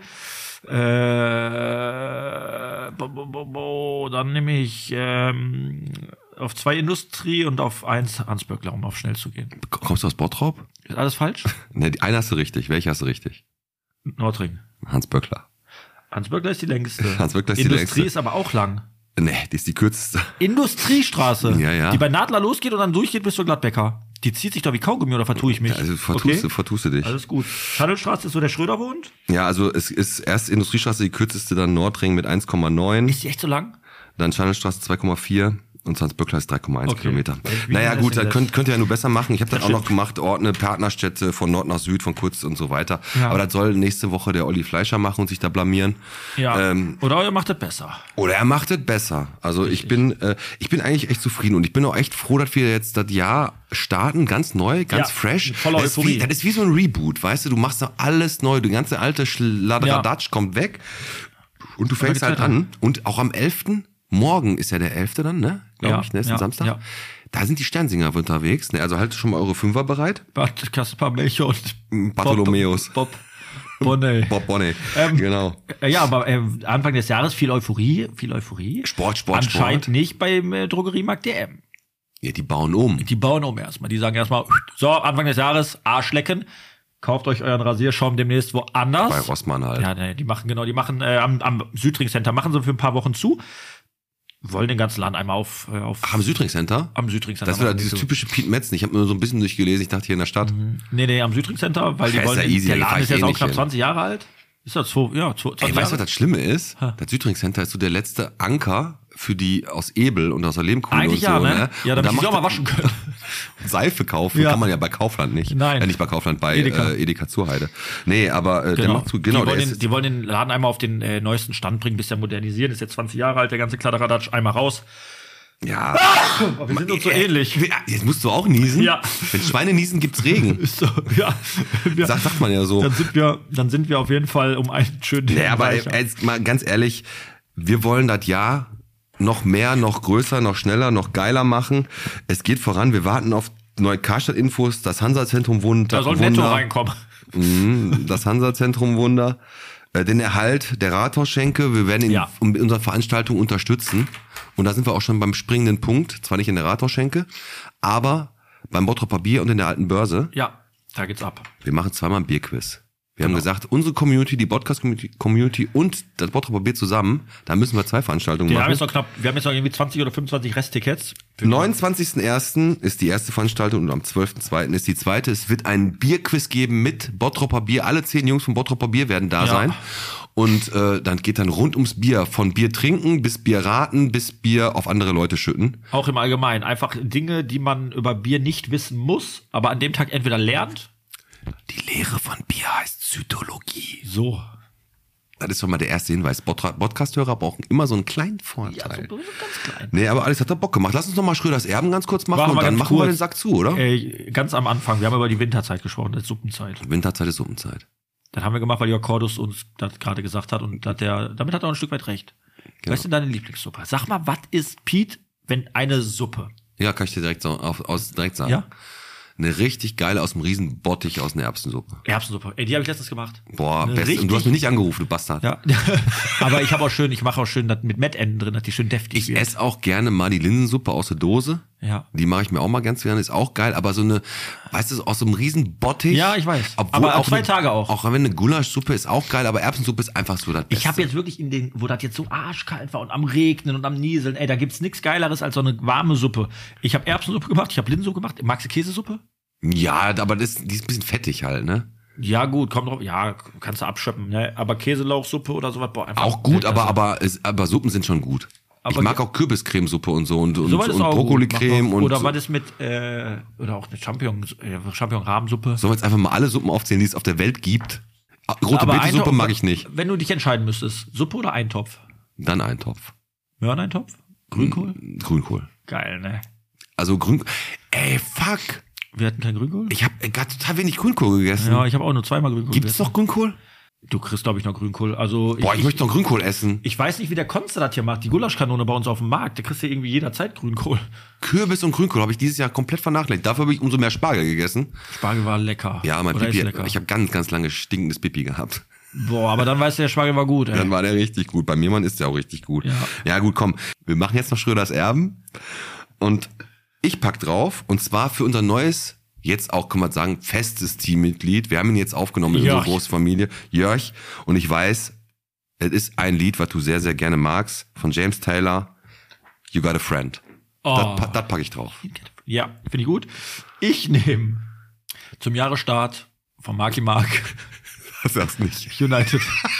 Dann nehme ich auf 2 Industrie und auf 1 Hans-Böckler, um auf schnell zu gehen. Kommst du aus Bottrop? Ist alles falsch? Ne, die eine hast du richtig. Welche hast du richtig? Nordring. Hans-Böckler. Hans-Böckler ist die längste. Hans-Böckler ist die Industrie längste. ist aber auch lang. Ne, die ist die kürzeste. Industriestraße. Ja. Die bei Nadler losgeht und dann durchgeht bis zur Gladbecker. Die zieht sich doch wie Kaugummi, oder vertue ich mich? Ja, also vertust du dich. Alles gut. Schandelstraße ist, wo der Schröder wohnt. Ja, also es ist erst Industriestraße die kürzeste, dann Nordring mit 1,9. Ist die echt so lang? Dann Schandelstraße 2,4 und Hans-Böckler ist 3,1 Kilometer. Wie Naja viel gut, ist denn dann könnt ihr ja nur besser machen. Ich habe dann Das auch noch stimmt. gemacht, ordne Partnerstädte von Nord nach Süd, von kurz und so weiter. Ja. Aber das soll nächste Woche der Olli Fleischer machen und sich da blamieren. Ja. Oder ihr macht das besser. Oder er macht es besser. Also ich bin eigentlich echt zufrieden und ich bin auch echt froh, dass wir jetzt das Jahr starten, ganz neu, ganz Ja, fresh. mit voller Das Euphorie. ist wie so ein Reboot, weißt du, du machst doch alles neu, die ganze alte Schladradatsch kommt weg und du fängst halt Zeit an. Und auch am 11., morgen ist ja der 11. dann, ne? Glaube Ja, ich, ne? Ist ein ja, Samstag. ja. Da sind die Sternsinger unterwegs, ne? Also haltet schon mal eure Fünfer bereit. Bad Kaspar, Melchior und Bartholomäus. Bob Bonnet. Bob Bonnet, genau. Ja, aber Anfang des Jahres viel Euphorie. Sport. Anscheinend nicht beim Drogeriemarkt DM. Ja, die bauen um. Die bauen um erstmal. Die sagen erstmal, so, Anfang des Jahres, Arsch lecken. Kauft euch euren Rasierschaum demnächst woanders. Bei Rossmann halt. Ja, ne, die machen am Südring Center machen sie für ein paar Wochen zu. Wollen den ganzen Laden einmal auf Ach, am Südring Center? am Südring Center. Das ist wieder machen dieses die zu. typische Piet Metzen. Ich habe nur so ein bisschen durchgelesen. Ich dachte hier in der Stadt. Nee, am Südring Center, weil Ach, die ist wollen, ja easy, der da fahr Laden ich ist jetzt eh auch nicht knapp hin. 20 Jahre alt. Ist das 20 Ey, weißt du, was Jahre? das Schlimme ist? Das Südring Center ist so der letzte Anker für die aus Ebel und aus der Lehmkuhle Eigentlich und so. ja, ne? Ja, damit und die sich auch mal waschen können. Seife kaufen Ja. kann man ja bei Kaufland nicht. Nein. Nicht bei Kaufland, bei Edeka. Edeka Zurheide. Nee, aber der macht zu. Genau, die wollen den Laden einmal auf den neuesten Stand bringen, bisschen modernisieren. Ist jetzt 20 Jahre alt, der ganze Kladderadatsch, einmal raus. ja. Aber wir sind uns so ähnlich. Jetzt musst du auch niesen. Ja. Wenn Schweine niesen, gibt's Regen. Ist so, ja. Sagt man ja so. Dann sind wir auf jeden Fall um einen schönen Nee, aber reicher. jetzt mal ganz ehrlich, wir wollen das Jahr noch mehr, noch größer, noch schneller, noch geiler machen. Es geht voran. Wir warten auf neue Karstadt-Infos, das Hansa-Zentrum Da soll Netto reinkommen. Das Hansa-Zentrum Wunder, den Erhalt der Rathausschenke. Wir werden ihn Ja. mit unserer Veranstaltung unterstützen. Und da sind wir auch schon beim springenden Punkt. Zwar nicht in der Rathausschenke, aber beim Bottroper Bier und in der alten Börse. Ja, da geht's ab. Wir machen zweimal ein Bierquiz. Wir Genau. haben gesagt, unsere Community, die Podcast-Community und das Bottroper Bier zusammen, da müssen wir 2 Veranstaltungen Wir haben machen. jetzt noch irgendwie 20 oder 25 Resttickets. 29.01. ist die erste Veranstaltung und am 12.02. ist die zweite. Es wird ein Bierquiz geben mit Bottroper Bier. Alle 10 Jungs von Bottroper Bier werden da Ja. sein. Und dann geht dann rund ums Bier. Von Bier trinken bis Bier raten, bis Bier auf andere Leute schütten. Auch im Allgemeinen. Einfach Dinge, die man über Bier nicht wissen muss, aber an dem Tag entweder lernt. Die Lehre von Bier heißt Zytologie. So. Das ist schon mal der erste Hinweis. Podcast-Hörer brauchen immer so einen kleinen Vorteil. So ganz klein. Nee, aber alles hat doch Bock gemacht. Lass uns noch mal Schröders Erben ganz kurz machen Machen und wir dann ganz machen wir kurz. den Sack zu, oder? Ganz am Anfang, wir haben über die Winterzeit gesprochen, das ist Suppenzeit. Winterzeit ist Suppenzeit. Das haben wir gemacht, weil Jörg Cordus uns das gerade gesagt hat und damit hat er auch ein Stück weit recht. Genau. Was ist denn deine Lieblingssuppe? Sag mal, was ist, Piet, wenn eine Suppe? Ja, kann ich dir direkt direkt sagen. Ja? Eine richtig geile aus dem Riesenbottich aus einer Erbsensuppe. Erbsensuppe. Ey, die habe ich letztens gemacht. Boah, Eine best. Und du hast mich nicht angerufen, du Bastard. Ja. Aber ich mache auch schön das mit Mettenden drin, dass die schön deftig Ich wird. esse auch gerne mal die Linsensuppe aus der Dose. Ja. Die mache ich mir auch mal ganz gerne, ist auch geil, aber so eine, weißt du, aus so einem riesen Bottich. Ja, ich weiß. Obwohl Aber auch 2 Tage auch. Auch wenn eine Gulaschsuppe ist auch geil, aber Erbsensuppe ist einfach so das Beste. Ich habe jetzt wirklich wo das jetzt so arschkalt war und am Regnen und am Nieseln, da gibt's nichts Geileres als so eine warme Suppe. Ich habe Erbsensuppe gemacht, ich habe Linsensuppe gemacht. Magst du Käsesuppe? Ja, aber die ist ein bisschen fettig halt, ne? Ja, gut, kommt drauf. Ja, kannst du abschöpfen, ne? Aber Käselauchsuppe oder sowas, boah, einfach. Auch gut, Weltklasse. aber Suppen sind schon gut. Aber ich mag auch Kürbiscremesuppe und so und Soweit ist auch Brokkolicreme gut. und. Oder was ist mit, oder auch mit Champignon-Rahmensuppe. Sollen wir jetzt einfach mal alle Suppen aufzählen, die es auf der Welt gibt? Rote Beete-Suppe mag ich nicht. Wenn du dich entscheiden müsstest, Suppe oder Eintopf? Dann Eintopf. Möhreneintopf? Grünkohl? Grünkohl. Geil, ne? Also Grünkohl. Ey, fuck. Wir hatten keinen Grünkohl? Ich habe gerade total wenig Grünkohl gegessen. Ja, ich habe auch nur 2-mal Grünkohl Gibt es gegessen. noch Grünkohl? Du kriegst, glaube ich, noch Grünkohl. Also Boah, ich möchte noch Grünkohl essen. Ich weiß nicht, wie der Konster das hier macht. Die Gulaschkanone bei uns auf dem Markt. Da kriegst du irgendwie jederzeit Grünkohl. Kürbis und Grünkohl habe ich dieses Jahr komplett vernachlässigt. Dafür habe ich umso mehr Spargel gegessen. Spargel war lecker. Ja, mein Oder Pipi, ist lecker. ich habe ganz, ganz lange stinkendes Pipi gehabt. Boah, aber dann weißt du, der Spargel war gut, ey. Dann war der richtig gut. Bei mir, Mann, ist der auch richtig gut. Ja, gut, komm. Wir machen jetzt noch Schröders Erben. Und ich pack drauf. Und zwar für unser neues, jetzt auch, kann man sagen, festes Teammitglied. Wir haben ihn jetzt aufgenommen in unsere große Familie. Jörg. Und ich weiß, es ist ein Lied, was du sehr, sehr gerne magst. Von James Taylor. You Got a Friend. Oh. Das packe ich drauf. Ja, finde ich gut. Ich nehme zum Jahresstart von Marky Mark Das sagst nicht. United.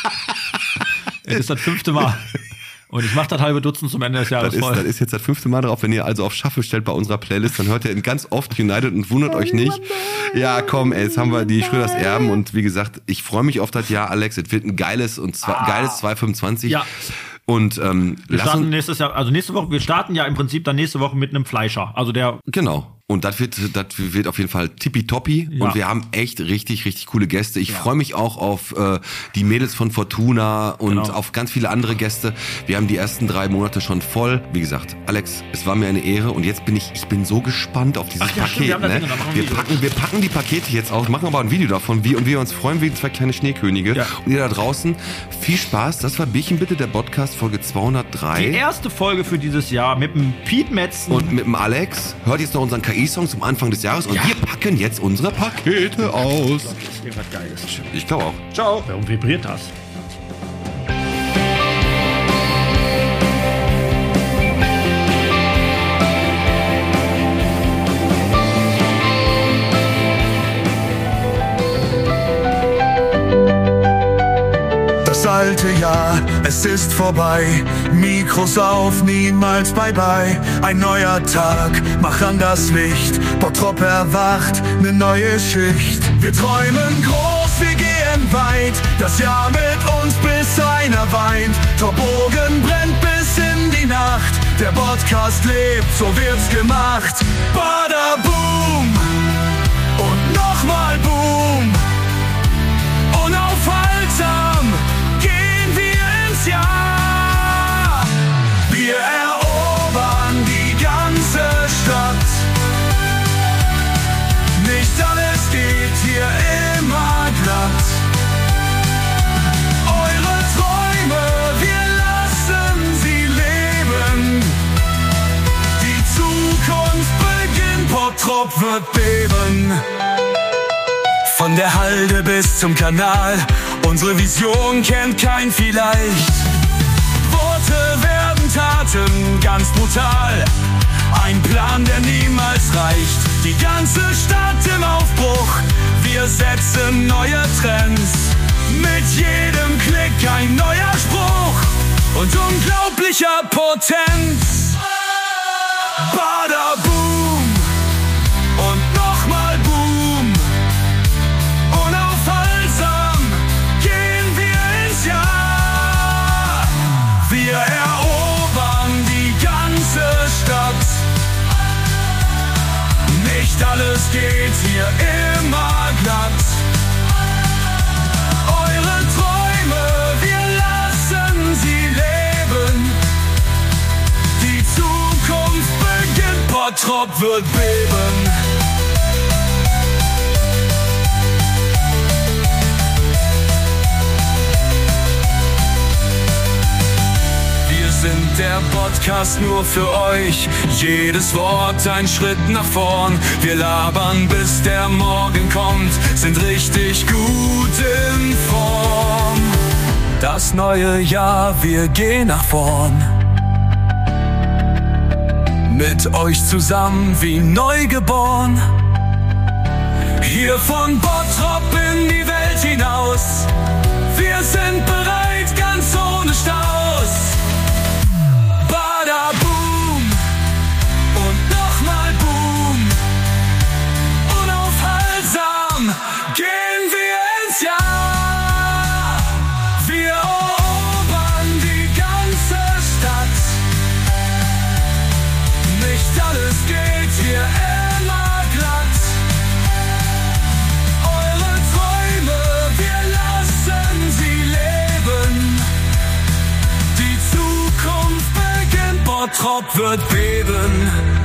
Es ist das 5. Mal. Und ich mache das halbe Dutzend zum Ende des Jahres voll. Das ist jetzt das 5. Mal drauf. Wenn ihr also auf Shuffle stellt bei unserer Playlist, dann hört ihr ganz oft United und wundert euch nicht. Ja, komm, ey, jetzt haben wir die Schröders Erben und wie gesagt, ich freue mich auf das Jahr, Alex. Es wird ein geiles 225. Ja. Und wir starten nächstes Jahr, also nächste Woche, wir starten ja im Prinzip dann nächste Woche mit einem Fleischer. Also der. Genau. Und das wird auf jeden Fall tippitoppi. Ja. Und wir haben echt richtig, richtig coole Gäste. Ich freue mich auch auf die Mädels von Fortuna und auf ganz viele andere Gäste. Wir haben die ersten 3 Monate schon voll. Wie gesagt, Alex, es war mir eine Ehre. Und jetzt bin ich bin so gespannt auf dieses Paket. Stimmt, ne? Wir packen die Pakete jetzt aus, machen aber ein Video davon, wie wir uns freuen wie 2 kleine Schneekönige. Ja. Und ihr da draußen, viel Spaß. Das war Bierchen bitte, der Podcast, Folge 203. Die erste Folge für dieses Jahr mit dem Piet Metzen. Und mit dem Alex. Hört jetzt noch unseren KI-Song zum Anfang des Jahres. Und wir packen jetzt unsere Pakete aus. Das ist irgendwas Geiles. Ich glaube auch. Ciao. Warum vibriert das? Das alte Jahr, es ist vorbei. Mikros auf, niemals bye-bye. Ein neuer Tag, mach an das Licht. Bottrop erwacht, ne neue Schicht. Wir träumen groß, wir gehen weit. Das Jahr mit uns, bis einer weint. Torbogen brennt bis in die Nacht. Der Podcast lebt, so wird's gemacht. Bada boom und nochmal boom. Unaufhaltsam gehen wir ins Jahr. Wir erobern die ganze Stadt. Nicht alles geht hier immer glatt. Eure Träume, wir lassen sie leben. Die Zukunft beginnt, Bottrop wird beben. Von der Halde bis zum Kanal, unsere Vision kennt kein Vielleicht. Worte werden Taten, ganz brutal. Ein Plan, der niemals reicht. Die ganze Stadt im Aufbruch, wir setzen neue Trends. Mit jedem Klick ein neuer Spruch und unglaublicher Potenz. Bada boom und nochmal boom. Unaufhaltsam gehen wir ins Jahr. Wir erobern die ganze Stadt. Nicht alles geht hier immer glatt. Eure Träume, wir lassen sie leben. Die Zukunft beginnt, Bottrop wird beben. Wir sind der Podcast nur für euch. Jedes Wort ein Schritt nach vorn. Wir labern, bis der Morgen kommt, sind richtig gut in Form. Das neue Jahr, wir gehen nach vorn. Mit euch zusammen wie neugeboren. Hier von Bottrop in die Welt hinaus. Wir sind bereit, ganz ohne Staus. Bada boom und nochmal boom. Unaufhaltsam gehen wir ins Jahr. Wir erobern die ganze Stadt. Nicht alles geht hier immer glatt. Eure Träume, wir lassen sie leben. Die Zukunft beginnt, Bottrop wird beben.